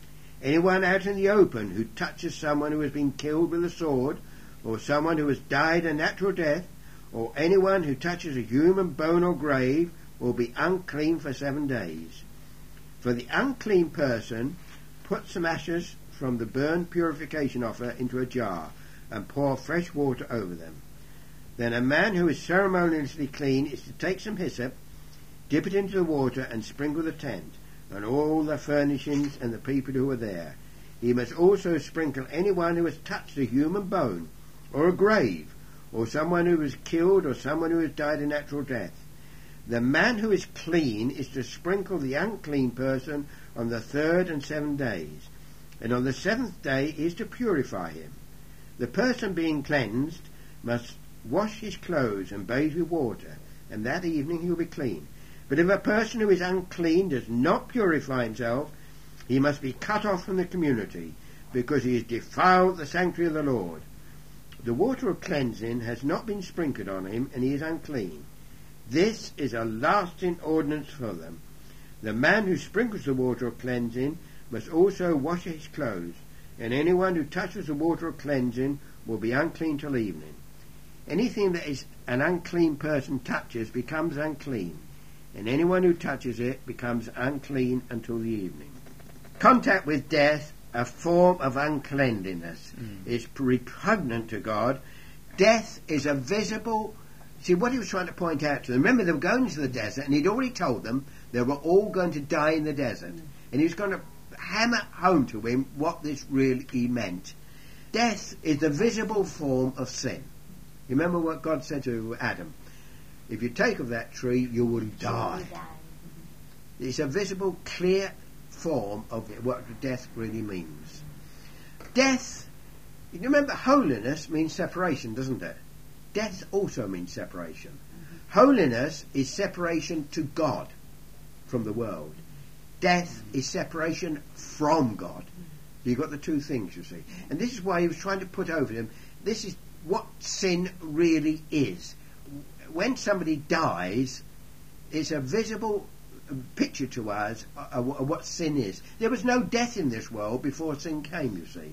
Speaker 1: Anyone out in the open who touches someone who has been killed with a sword, or someone who has died a natural death, or anyone who touches a human bone or grave will be unclean for seven days. For the unclean person, put some ashes from the burnt purification offer into a jar, and pour fresh water over them. Then a man who is ceremonially clean is to take some hyssop, dip it into the water, and sprinkle the tent, and all the furnishings and the people who are there. He must also sprinkle anyone who has touched a human bone, or a grave, or someone who was killed, or someone who has died a natural death. The man who is clean is to sprinkle the unclean person on the third and seventh days, and on the seventh day is to purify him. The person being cleansed must wash his clothes and bathe with water, and that evening he will be clean. But if a person who is unclean does not purify himself, he must be cut off from the community, because he has defiled the sanctuary of the Lord. The water of cleansing has not been sprinkled on him, and he is unclean. This is a lasting ordinance for them. The man who sprinkles the water of cleansing must also wash his clothes, and anyone who touches the water of cleansing will be unclean till evening. Anything that is an unclean person touches becomes unclean, and anyone who touches it becomes unclean until the evening. Contact with death, a form of uncleanliness, mm. is repugnant to God. Death is a visible... See, what he was trying to point out to them, remember they were going into the desert, and he'd already told them they were all going to die in the desert. Mm. And he was going to hammer home to him what this really meant. Death is the visible form of sin. You remember what God said to Adam? If you take of that tree, you will die. It's a visible, clear form of what death really means. Death, you remember, holiness means separation, doesn't it? Death also means separation. Mm-hmm. Holiness is separation to God from the world. Death is separation from God. So you've got the two things, you see. And this is why he was trying to put over them, this is what sin really is. When somebody dies, it's a visible picture to us of, of what sin is. There was no death in this world before sin came, you see.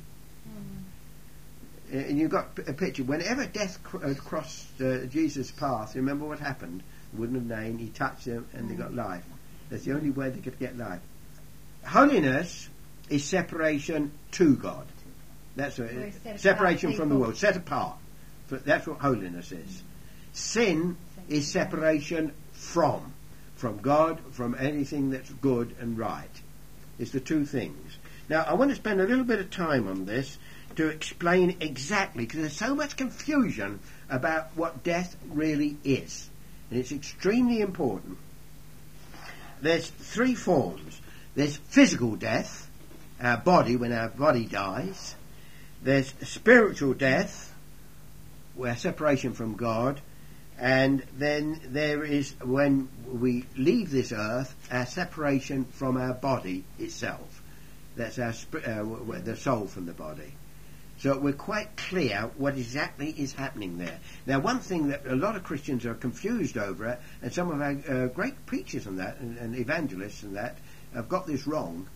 Speaker 1: Mm. And you've got a picture. Whenever death cr- uh, crossed uh, Jesus' path, remember what happened? He wouldn't have named, he touched them and mm. they got life. That's the only way they could get life. Holiness is separation to God. That's what it is. Separation from the world, set apart. That's what holiness is. Sin is separation from. From God, from anything that's good and right. It's the two things. Now, I want to spend a little bit of time on this to explain exactly, because there's so much confusion about what death really is. And it's extremely important. There's three forms. There's physical death, our body, when our body dies. There's spiritual death, where separation from God. And then there is, when we leave this earth, our separation from our body itself. That's our sp- uh, the soul from the body. So we're quite clear what exactly is happening there. Now, one thing that a lot of Christians are confused over, and some of our uh, great preachers and that, and, and evangelists and that, have got this wrong.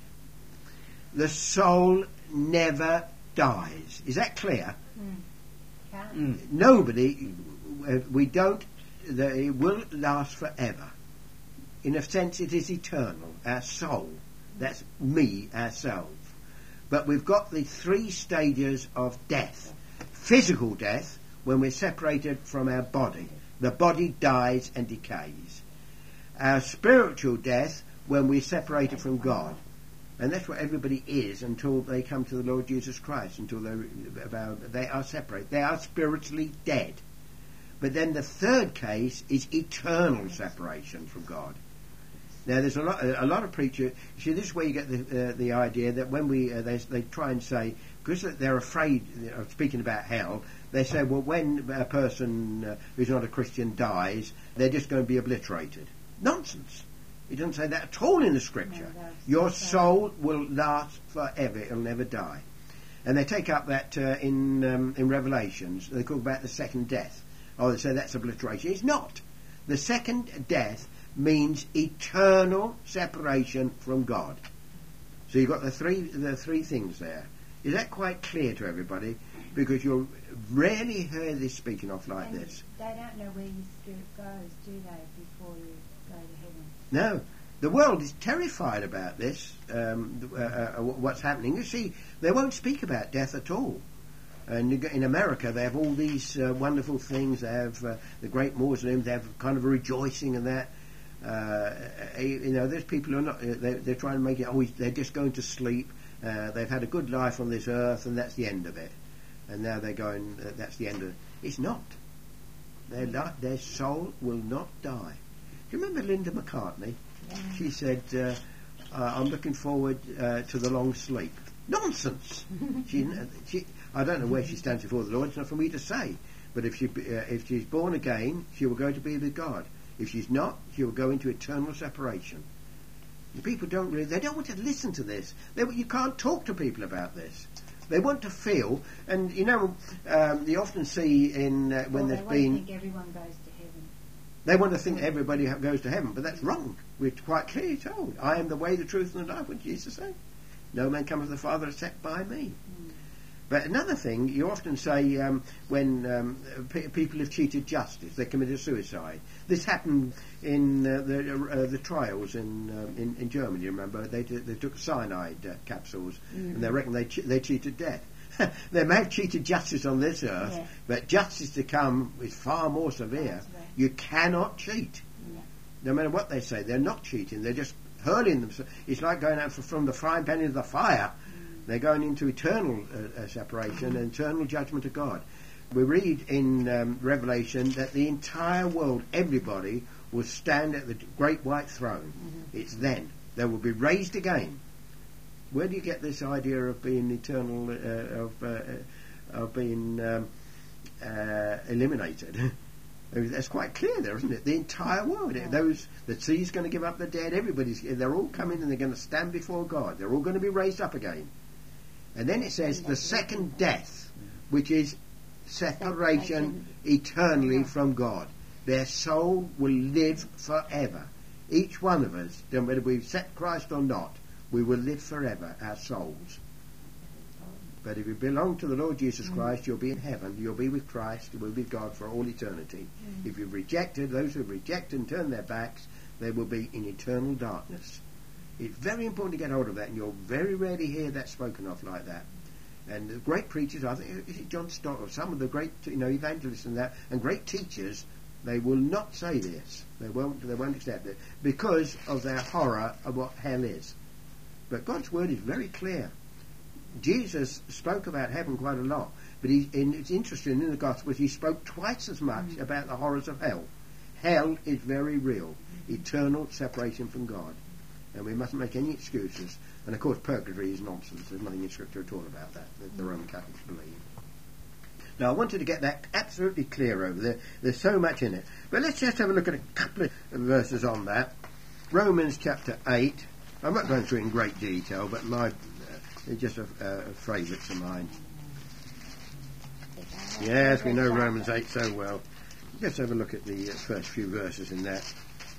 Speaker 1: The soul never dies. Is that clear?
Speaker 2: Mm. Can't.
Speaker 1: Mm. Nobody, uh, we don't, the, it will last forever. In a sense, it is eternal. Our soul, that's me, ourselves. But we've got the three stages of death. Physical death, when we're separated from our body. The body dies and decays. Our spiritual death, when we're separated from God. And that's what everybody is until they come to the Lord Jesus Christ, until they're about, they are separated. They are spiritually dead. But then the third case is eternal separation from God. Now, there's a lot, a lot of preachers. See, this is where you get the uh, the idea that when we uh, they they try and say, because they're afraid of speaking about hell, they say, well, when a person uh, who's not a Christian dies, they're just going to be obliterated. Nonsense. It doesn't say that at all in the Scripture.
Speaker 2: No,
Speaker 1: Your soul will last forever; it'll never die. And they take up that uh, in um, in Revelations. They talk about the second death. Oh, they say that's obliteration. It's not. The second death means eternal separation from God. So you've got the three the three things there. Is that quite clear to everybody? Because you'll rarely hear this speaking off like
Speaker 2: And
Speaker 1: this.
Speaker 2: they don't know where your spirit goes, do they, before you go to heaven?
Speaker 1: No. The world is terrified about this, um, uh, uh, what's happening. You see, they won't speak about death at all. And in America, they have all these uh, wonderful things. They have uh, the great mausoleums. They have kind of a rejoicing and that. Uh, you know, there's people who are not. They're, they're trying to make it. Oh, they're just going to sleep. Uh, they've had a good life on this earth, and that's the end of it. And now they're going. Uh, that's the end of it. It's not. Their li- their soul will not die. Do you remember Linda McCartney?
Speaker 2: Yeah.
Speaker 1: She said, uh, uh, "I'm looking forward uh, to the long sleep." Nonsense. she, she, I don't know where she stands before the Lord. It's not for me to say. But if she, uh, if she's born again, she will go to be with God. If she's not, she will go into eternal separation. The people don't really, they don't want to listen to this. They, you can't talk to people about this. They want to feel, and you know, um, you often see in uh, when
Speaker 2: well,
Speaker 1: there's
Speaker 2: they
Speaker 1: been,
Speaker 2: think everyone goes to heaven.
Speaker 1: they want to think everybody ha- goes to heaven, but that's wrong. We're quite clearly told, I am the way, the truth, and the life. What Jesus said, no man cometh to the Father except by me.
Speaker 2: Mm.
Speaker 1: But another thing, you often say um, when um, p- people have cheated justice, they committed suicide. This happened in uh, the uh, the trials in, um, in in Germany. Remember, they t- they took cyanide uh, capsules,
Speaker 2: Mm.
Speaker 1: and they reckon they che- they cheated death. They may have cheated justice on this earth,
Speaker 2: Yeah.
Speaker 1: but justice to come is far more severe.
Speaker 2: That's right.
Speaker 1: You cannot cheat,
Speaker 2: Yeah.
Speaker 1: no matter what they say. They're not cheating. They're just hurling themselves. It's like going out f- from the frying pan into the fire. They're going into eternal uh, uh, separation and eternal judgment of God. We read in um, Revelation that the entire world, everybody, will stand at the great white throne.
Speaker 2: Mm-hmm.
Speaker 1: It's then. They will be raised again. Where do you get this idea of being eternal, uh, of, uh, of being um, uh, eliminated? That's quite clear there, isn't it? The entire world.
Speaker 2: Yeah.
Speaker 1: Those, the sea's going to give up the dead. Everybody's, they're all coming and they're going to stand before God. They're all going to be raised up again. And then it says the second death, which is separation eternally from God. Their soul will live forever. Each one of us, no matter we've accept Christ or not, we will live forever, our souls. But if you belong to the Lord Jesus
Speaker 2: Mm.
Speaker 1: Christ, you'll be in heaven. You'll be with Christ. You'll be with God for all eternity.
Speaker 2: Mm.
Speaker 1: If you've rejected, those who have rejected and turned their backs, they will be in eternal darkness. It's very important to get hold of that, and you'll very rarely hear that spoken of like that. And the great preachers, I think, is it John Stott or some of the great, you know, evangelists and that, and great teachers, they will not say this. They won't. They won't accept it because of their horror of what hell is. But God's word is very clear. Jesus spoke about heaven quite a lot, but he, and it's interesting in the Gospels he spoke twice as much mm. about the horrors of hell. Hell is very real, eternal separation from God, and we mustn't make any excuses. And of course, purgatory is nonsense. There's nothing in Scripture at all about that that the Roman Catholics believe. Now, I wanted to get that absolutely clear over there. There's so much in it, but let's just have a look at a couple of verses on that. Romans chapter eight. I'm not going through it in great detail, but my uh, it's just a, uh, a favourites of mine. Yes, we know Romans eight so well. Let's have a look at the uh, first few verses in that.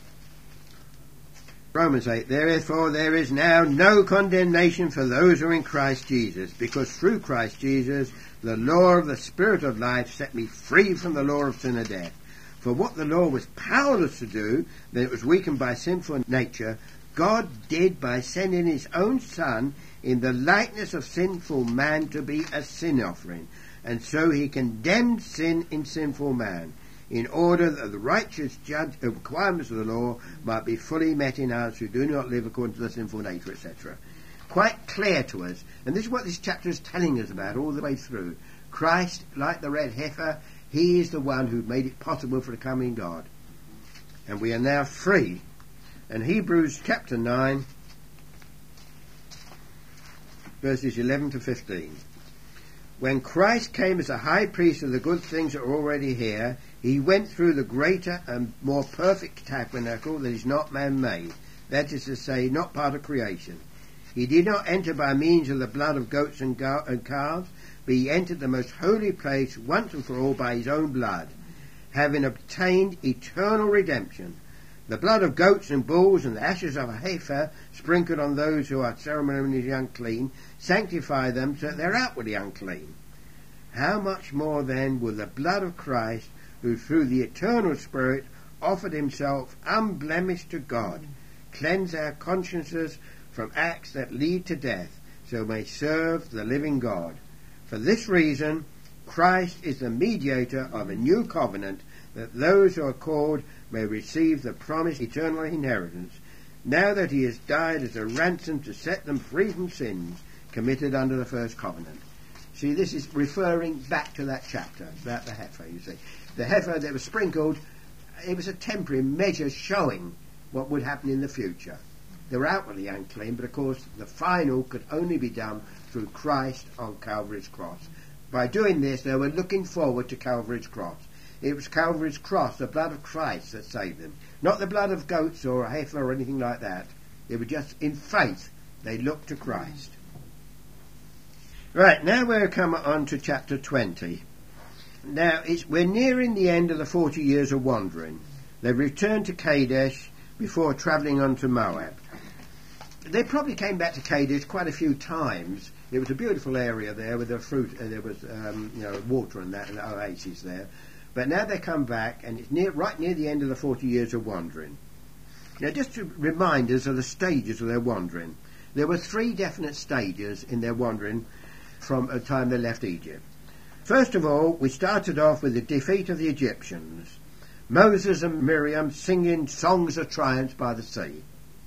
Speaker 1: Romans eight, therefore there is now no condemnation for those who are in Christ Jesus, because through Christ Jesus the law of the Spirit of life set me free from the law of sin and death. For what the law was powerless to do, that it was weakened by sinful nature, God did by sending his own Son in the likeness of sinful man to be a sin offering. And so he condemned sin in sinful man, in order that the righteous judge, uh, requirements of the law might be fully met in us who do not live according to the sinful nature, et cetera. Quite clear to us, and this is what this chapter is telling us about all the way through. Christ, like the red heifer, he is the one who made it possible for the coming God. And we are now free. And Hebrews chapter nine, verses eleven to fifteen. When Christ came as a high priest of the good things that are already here, he went through the greater and more perfect tabernacle that is not man-made, that is to say, not part of creation. He did not enter by means of the blood of goats and, go- and calves, but he entered the most holy place once and for all by his own blood, having obtained eternal redemption. The blood of goats and bulls and the ashes of a heifer sprinkled on those who are ceremonially unclean sanctify them so that they're outwardly unclean. How much more then will the blood of Christ, who through the eternal Spirit offered himself unblemished to God, cleanse our consciences from acts that lead to death, so may serve the living God. For this reason, Christ is the mediator of a new covenant, that those who are called may receive the promised eternal inheritance, now that he has died as a ransom to set them free from sins committed under the first covenant. See, this is referring back to that chapter about the heifer, you see. The heifer that was sprinkled, it was a temporary measure showing what would happen in the future. They were outwardly unclean, but of course the final could only be done through Christ on Calvary's cross. By doing this, they were looking forward to Calvary's cross. It was Calvary's cross, the blood of Christ, that saved them. Not the blood of goats or a heifer or anything like that. They were just, in faith, they looked to Christ. Right, now we're coming on to chapter twenty. Now, it's, we're nearing the end of the forty years of wandering. They've returned to Kadesh before travelling on to Moab. They probably came back to Kadesh quite a few times. It was a beautiful area there with the fruit, uh, there was um, you know, water and that, and oases there. But now they come back, and it's near, right near the end of the forty years of wandering. Now, just to remind us of the stages of their wandering. There were three definite stages in their wandering from the time they left Egypt. First of all, we started off with the defeat of the Egyptians. Moses and Miriam singing songs of triumph by the sea.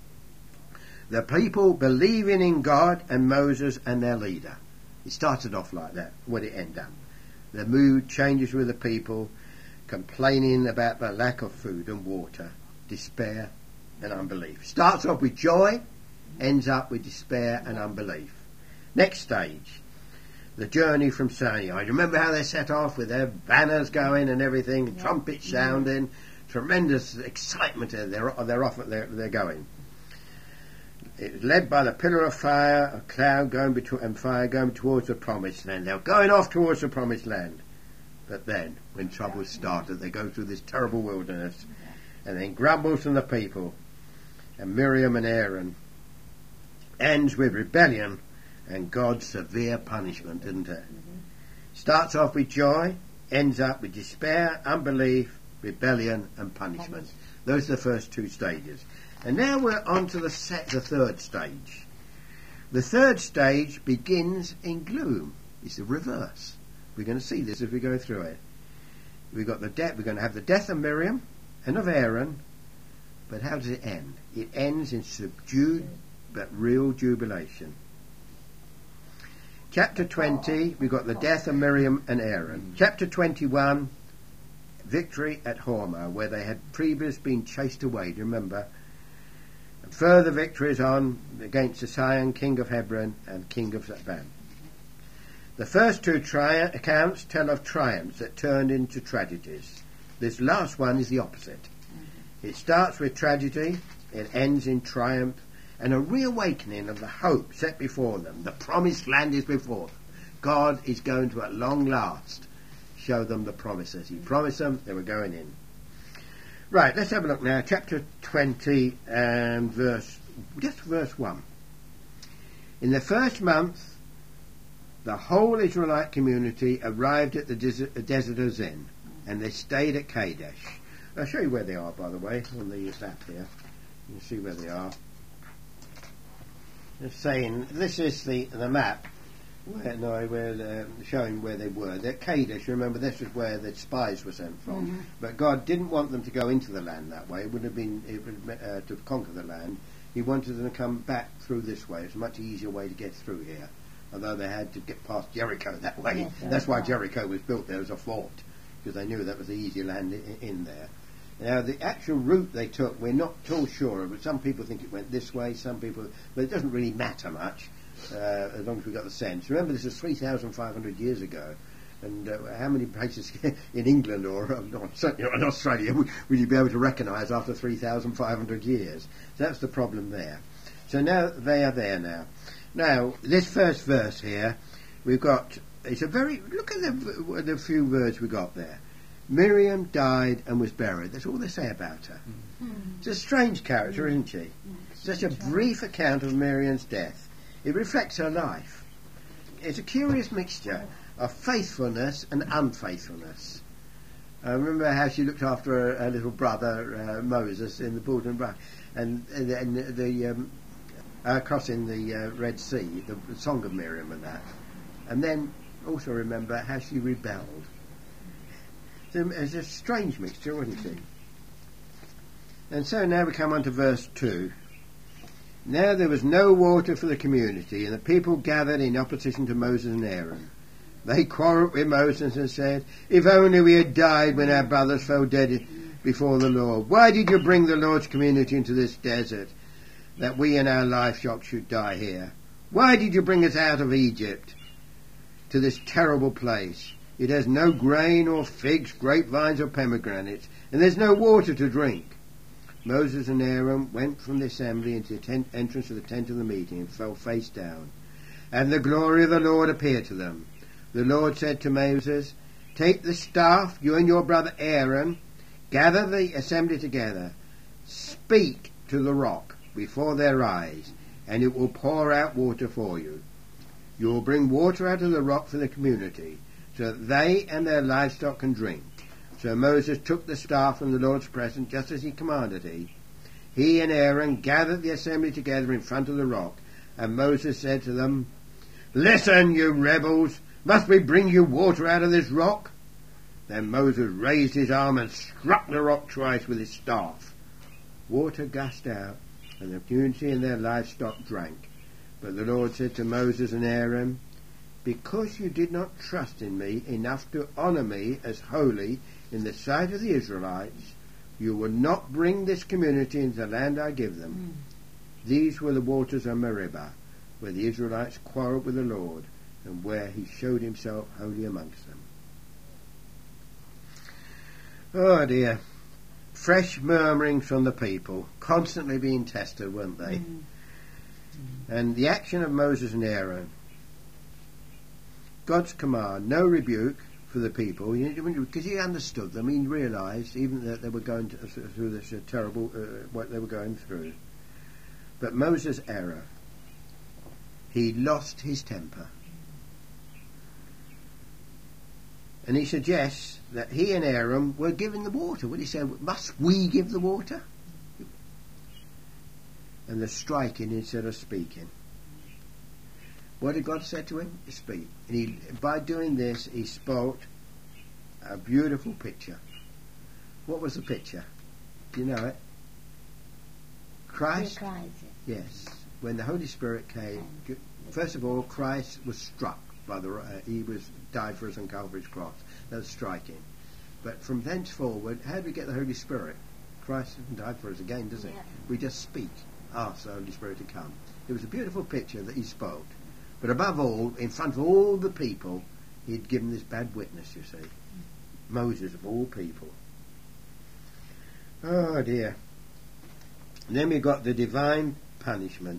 Speaker 1: The people believing in God and Moses and their leader. It started off like that. What it ended up. The mood changes with the people, complaining about the lack of food and water, despair and unbelief. Starts off with joy, ends up with despair and unbelief. Next stage, the journey from Sinai. Remember how they set off with their banners going and everything, and trumpets sounding, tremendous excitement. They're, they're off, they're, they're going. It was led by the pillar of fire, a cloud going between, and fire going towards the promised land. They're going off towards the promised land. But then, when trouble started, they go through this terrible wilderness, and then grumbles from the people. And Miriam and Aaron ends with rebellion and God's severe punishment, didn't it? Starts off with joy, ends up with despair, unbelief, rebellion and punishment. Those are the first two stages. And now we're on to the, set, the third stage. The third stage begins in gloom. It's the reverse. We're going to see this as we go through it. We've got the death. We're going to have the death of Miriam and of Aaron. But how does it end? It ends in subdued but real jubilation. Chapter twenty, we've got the death of Miriam and Aaron. Chapter twenty-one, victory at Hormah, where they had previously been chased away. Do you remember? And further victories on against Sihon, king of Hebron, and king of Zabban. The first two tri- accounts tell of triumphs that turned into tragedies. This last one is the opposite. It starts with tragedy, it ends in triumph, and a reawakening of the hope set before them. The promised land is before them. God is going to, at long last, show them the promises. He promised them, they were going in. Right, let's have a look now. Chapter twenty and verse, just verse one. In the first month, the whole Israelite community arrived at the desert, desert of Zin, and they stayed at Kadesh. I'll show you where they are, by the way, on the map here. You can see where they are. It's saying, this is the, the map, where, no, where, uh, showing where they were. They're at Kadesh, remember, this is where the spies were sent from. Mm-hmm. But God didn't want them to go into the land that way. It would have been it would, uh, to conquer the land. He wanted them to come back through this way. It's a much easier way to get through here. Although they had to get past Jericho that way. Yes, that's why Jericho was built there as a fort, because they knew that was the easier land in, in there. Now, the actual route they took, we're not at all sure of, but some people think it went this way, some people... But it doesn't really matter much, uh, as long as we got the sense. Remember, this is three thousand five hundred years ago, and uh, how many places in England or uh, certainly in Australia would, would you be able to recognise after three thousand five hundred years? So that's the problem there. So now, they are there now. Now, this first verse here, we've got... It's a very... Look at the, the few words we got there. Miriam died and was buried. That's all they say about her. Mm. It's a strange character, mm. isn't she? Mm. Such a brief account of Miriam's death. It reflects her life. It's a curious mixture of faithfulness and unfaithfulness. I remember how she looked after her, her little brother, uh, Moses, in the Bulletin Bush, and, and, and the um, uh, crossing the uh, Red Sea, the, the Song of Miriam and that. And then also remember how she rebelled. It's a strange mixture, wasn't it? And so now we come on to verse two. Now there was no water for the community, and the people gathered in opposition to Moses and Aaron. They quarrelled with Moses and said, "If only we had died when our brothers fell dead before the Lord. Why did you bring the Lord's community into this desert, that we and our livestock should die here? Why did you bring us out of Egypt to this terrible place? It has no grain or figs, grapevines or pomegranates, and there's no water to drink." Moses and Aaron went from the assembly into the tent, entrance of the tent of the meeting and fell face down. And the glory of the Lord appeared to them. The Lord said to Moses, "Take the staff, you and your brother Aaron, gather the assembly together, speak to the rock before their eyes, and it will pour out water for you. You will bring water out of the rock for the community, so that they and their livestock can drink." So Moses took the staff from the Lord's presence, just as he commanded he. He and Aaron gathered the assembly together in front of the rock, and Moses said to them, "Listen, you rebels, must we bring you water out of this rock?" Then Moses raised his arm and struck the rock twice with his staff. Water gushed out, and the community and their livestock drank. But the Lord said to Moses and Aaron, "Because you did not trust in me enough to honour me as holy in the sight of the Israelites, you will not bring this community into the land I give them." Mm. These were the waters of Meribah, where the Israelites quarrelled with the Lord, and where he showed himself holy amongst them. Oh dear. Fresh murmurings from the people, constantly being tested, weren't they? Mm. And the action of Moses and Aaron, God's command, no rebuke for the people, because he understood them. He realised even that they were going to, through this uh, terrible, uh, what they were going through. But Moses' error, he lost his temper. And he suggests that he and Aaron were giving the water. What he said, must we give the water? And they're striking instead of speaking. What did God say to him? Speak. And he, by doing this, he spoke a beautiful picture. What was the picture? Do you know it? Christ?
Speaker 3: Christ.
Speaker 1: Yes. when the Holy Spirit came, first of all, Christ was struck by the, uh, he was died for us on Calvary's cross. That was striking. But from thenceforward, how do we get the Holy Spirit? Christ hasn't died for us again, does he?
Speaker 2: Yeah.
Speaker 1: We just speak, ask the Holy Spirit to come. It was a beautiful picture that he spoke. But above all, in front of all the people, he'd given this bad witness, you see. Moses, of all people. Oh dear. And then we got the divine punishment.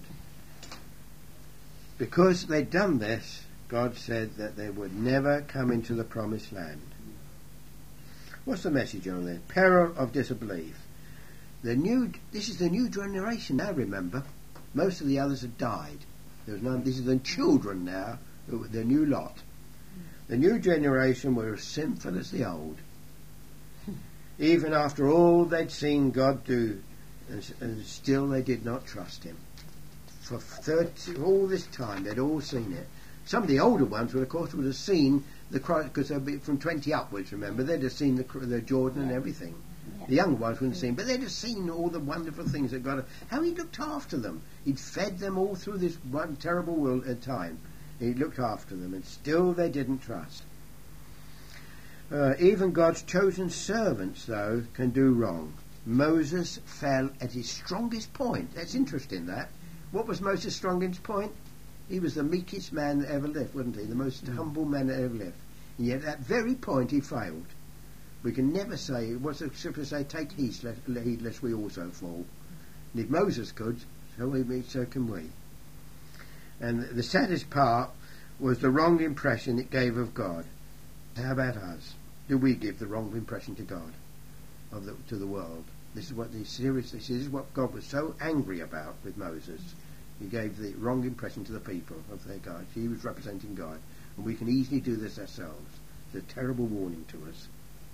Speaker 1: Because they'd done this, God said that they would never come into the promised land. What's the message on there? Peril of disbelief. The new, this is the new generation now, remember. Most of the others had died. There was none, this is the children now, the new lot. The new generation were as sinful as the old. Even after all they'd seen God do, and, and still they did not trust him. For thirty, all this time they'd all seen it. Some of the older ones would, of course, would have seen the Christ, because they'd be from twenty upwards, remember, they'd have seen the, the Jordan and everything. The younger ones wouldn't have seen, but they'd have seen all the wonderful things that God, how he looked after them. He'd fed them all through this one terrible world at time. He looked after them, and still they didn't trust. Uh, even God's chosen servants, though, can do wrong. Moses fell at his strongest point. That's interesting, that. What was Moses' strongest point? He was the meekest man that ever lived, wasn't he? The most mm. humble man that ever lived. And yet at that very point he failed. We can never say, what's the scripture say, take heed lest, heed lest we also fall. And if Moses could, so, we, so can we. And the saddest part was the wrong impression it gave of God. How about us? Do we give the wrong impression to God, of the, to the world? This is what the seriously. This is what God was so angry about with Moses. He gave the wrong impression to the people of their God. He was representing God, and we can easily do this ourselves. It's a terrible warning to us.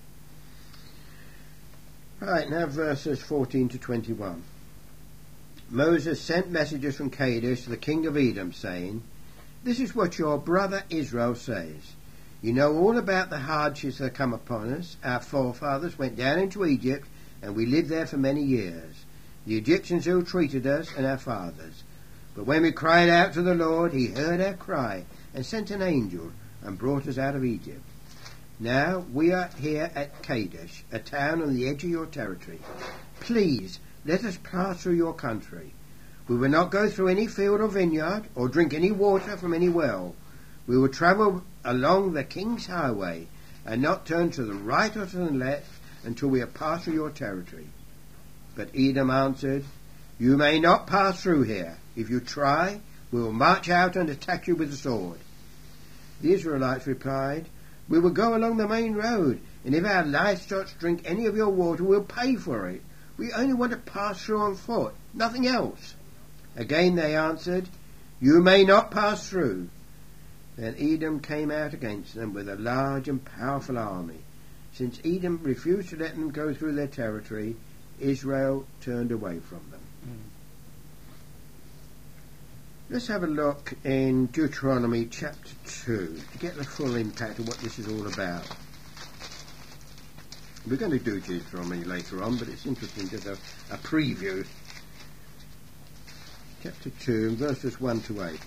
Speaker 1: Right, now verses fourteen to twenty-one. Moses sent messengers from Kadesh to the king of Edom, saying, "This is what your brother Israel says. You know all about the hardships that come upon us. Our forefathers went down into Egypt, and we lived there for many years. The Egyptians ill-treated us and our fathers. But when we cried out to the Lord, he heard our cry and sent an angel and brought us out of Egypt. Now we are here at Kadesh, a town on the edge of your territory. Please, let us pass through your country. We will not go through any field or vineyard, or drink any water from any well. We will travel along the king's highway, and not turn to the right or to the left until we have passed through your territory." But Edom answered, "You may not pass through here. If you try, we will march out and attack you with the sword." The Israelites replied, "We will go along the main road, and if our livestock drink any of your water, we'll pay for it. We only want to pass through on foot, nothing else." Again they answered, "You may not pass through." Then Edom came out against them with a large and powerful army. Since Edom refused to let them go through their territory, Israel turned away from them. Mm. Let's have a look in Deuteronomy chapter two to get the full impact of what this is all about. We're going to do Deuteronomy later on, but it's interesting, just a, a preview. Chapter two, and verses one to eight.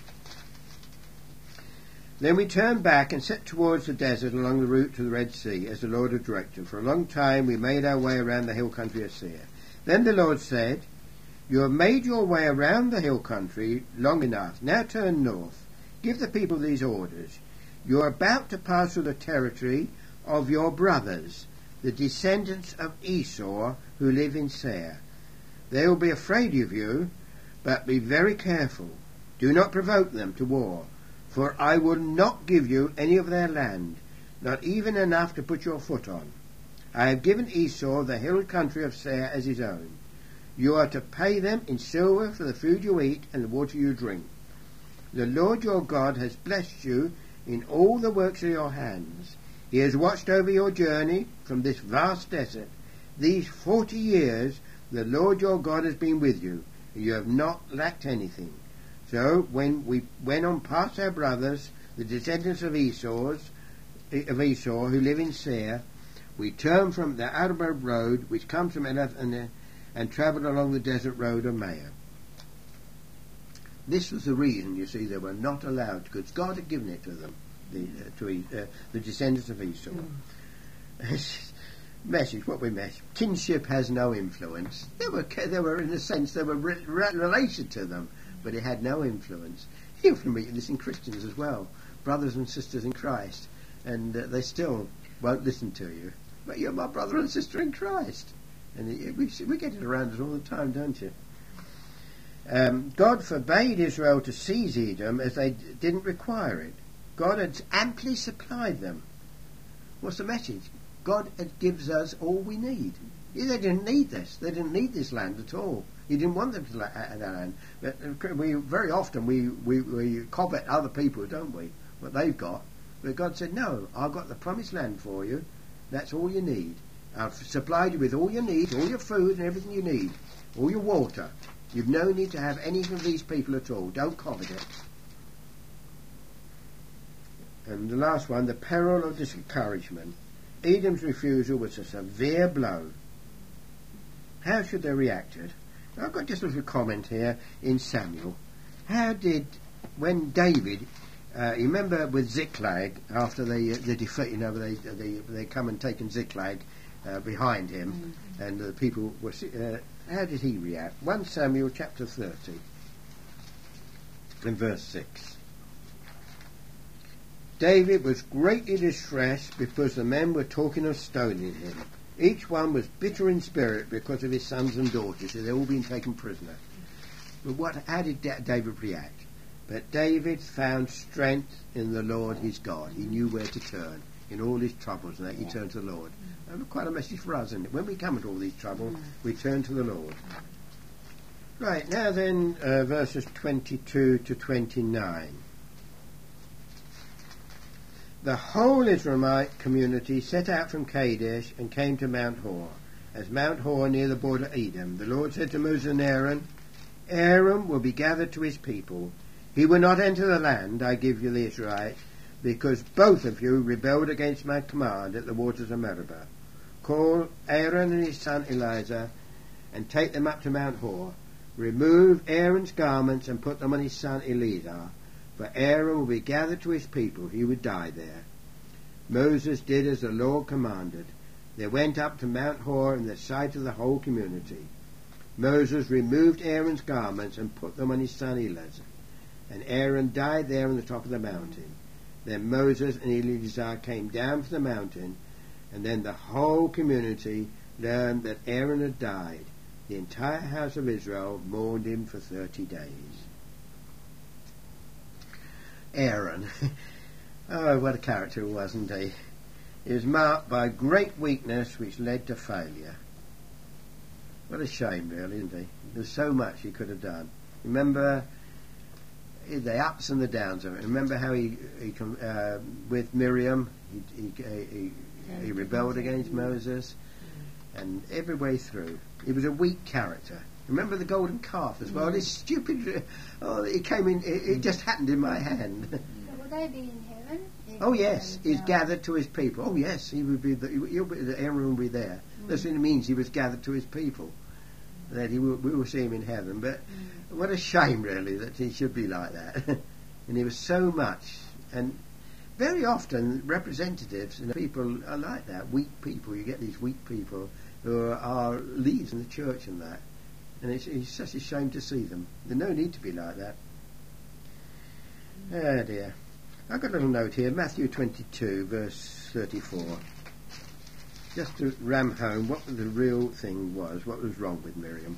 Speaker 1: Then we turned back and set towards the desert along the route to the Red Sea, as the Lord had directed. For a long time we made our way around the hill country of Seir. Then the Lord said, "You have made your way around the hill country long enough. Now turn north. Give the people these orders. You are about to pass through the territory of your brothers, the descendants of Esau, who live in Seir. They will be afraid of you, but be very careful. Do not provoke them to war. For I will not give you any of their land, not even enough to put your foot on. I have given Esau the hill country of Seir as his own. You are to pay them in silver for the food you eat and the water you drink. The Lord your God has blessed you in all the works of your hands. He has watched over your journey from this vast desert. These forty years the Lord your God has been with you, and you have not lacked anything. So when we went on past our brothers, the descendants of Esau's, of Esau, who live in Seir, we turned from the Araba road, which comes from Elath, and, uh, and travelled along the desert road of Maah." this was the reason, you see, they were not allowed, because God had given it to them, the, uh, to e- uh, the descendants of Esau. Mm. Message, what we message. Kinship has no influence. They were, they were in a sense, they were re- re- related to them, but it had no influence. You can meet this in Christians as well, brothers and sisters in Christ, and uh, they still won't listen to you. But you're my brother and sister in Christ. And it, we, we get it around us all the time, don't you? Um, God forbade Israel to seize Edom as they d- didn't require it. God had amply supplied them. What's the message? God had gives us all we need. Yeah, they didn't need this. They didn't need this land at all. He didn't want them to la- uh, that land. But uh, we very often we, we, we covet other people, don't we? What they've got. But God said, no, I've got the promised land for you. That's all you need. I've supplied you with all your needs, all your food and everything you need, all your water. You've no need to have any of these people at all. Don't covet it. And the last one, the peril of discouragement. Edom's refusal was a severe blow. How should they react to it? I've got just a little comment here in Samuel. How did, when David, uh, you remember with Ziklag, after they, uh, they defeat, you know, they, they, they come and taken Ziklag uh, behind him, mm-hmm. and the people were, uh, how did he react? First Samuel chapter thirty, and verse six. David was greatly distressed because the men were talking of stoning him. Each one was bitter in spirit because of his sons and daughters. So they'd all been taken prisoner. But what? How did da- David react? But David found strength in the Lord his God. He knew where to turn in all his troubles, and that he turned to the Lord. That's quite a message for us, isn't it? When we come into all these troubles, we turn to the Lord. Right, now then, uh, verses twenty-two to twenty-nine. The whole Israelite community set out from Kadesh and came to Mount Hor. As Mount Hor near the border of Edom, the Lord said to Moses and Aaron, Aaron will be gathered to his people. He will not enter the land I give you the Israelites, because both of you rebelled against my command at the waters of Meribah. Call Aaron and his son Eleazar and take them up to Mount Hor. Remove Aaron's garments and put them on his son Eleazar. For Aaron will be gathered to his people. He would die there. Moses did as the Lord commanded. They went up to Mount Hor in the sight of the whole community. Moses removed Aaron's garments and put them on his son Eleazar. And Aaron died there on the top of the mountain. Then Moses and Eleazar came down from the mountain, and then the whole community learned that Aaron had died. The entire house of Israel mourned him for thirty days. Aaron. Oh, what a character, wasn't he? He was marked by great weakness which led to failure. What a shame, really, isn't he? There's so much he could have done. Remember the ups and the downs of it. Remember how he, he uh, with Miriam, he, he, he, he rebelled against Moses, and every way through. He was a weak character. Remember the golden calf as well? Mm. This stupid... Oh, it came in... It, it just happened in my hand.
Speaker 2: So will they be in heaven?
Speaker 1: Oh, yes. He's gathered to his people. Oh, yes. He would be... The, he'll be Aaron will be there. Mm. That's what it means. He was gathered to his people. That he will, we will see him in heaven. But mm. what a shame, really, that he should be like that. And he was so much... And very often, representatives and people are like that. Weak people. You get these weak people who are, are leaders in the church and that. And it's, it's such a shame to see them. There's no need to be like that. Oh dear. I've got a little note here, Matthew twenty-two, verse thirty-four. Just to ram home what the real thing was, what was wrong with Miriam.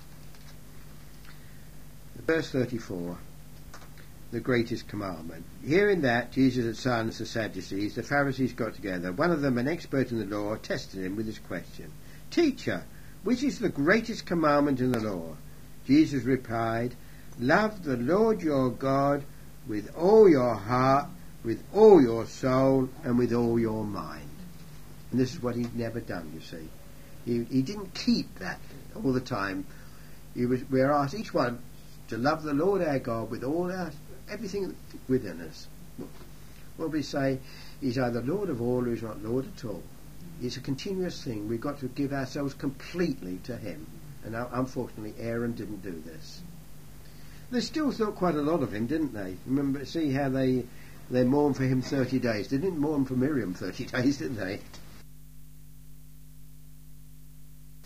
Speaker 1: Verse thirty-four, the greatest commandment. Hearing that, Jesus had silenced the Sadducees, the Pharisees got together. One of them, an expert in the law, tested him with this question. Teacher, which is the greatest commandment in the law? Jesus replied, love the Lord your God with all your heart, with all your soul, and with all your mind. And this is what he'd never done, you see. He, he didn't keep that all the time. He was, we're asked, each one, to love the Lord our God with all our, everything within us. Well, we say, he's either Lord of all or he's not Lord at all. It's a continuous thing. We've got to give ourselves completely to him. And unfortunately, Aaron didn't do this. They still thought quite a lot of him, didn't they? Remember, see how they they mourned for him thirty days. They didn't mourn for Miriam thirty days, did they?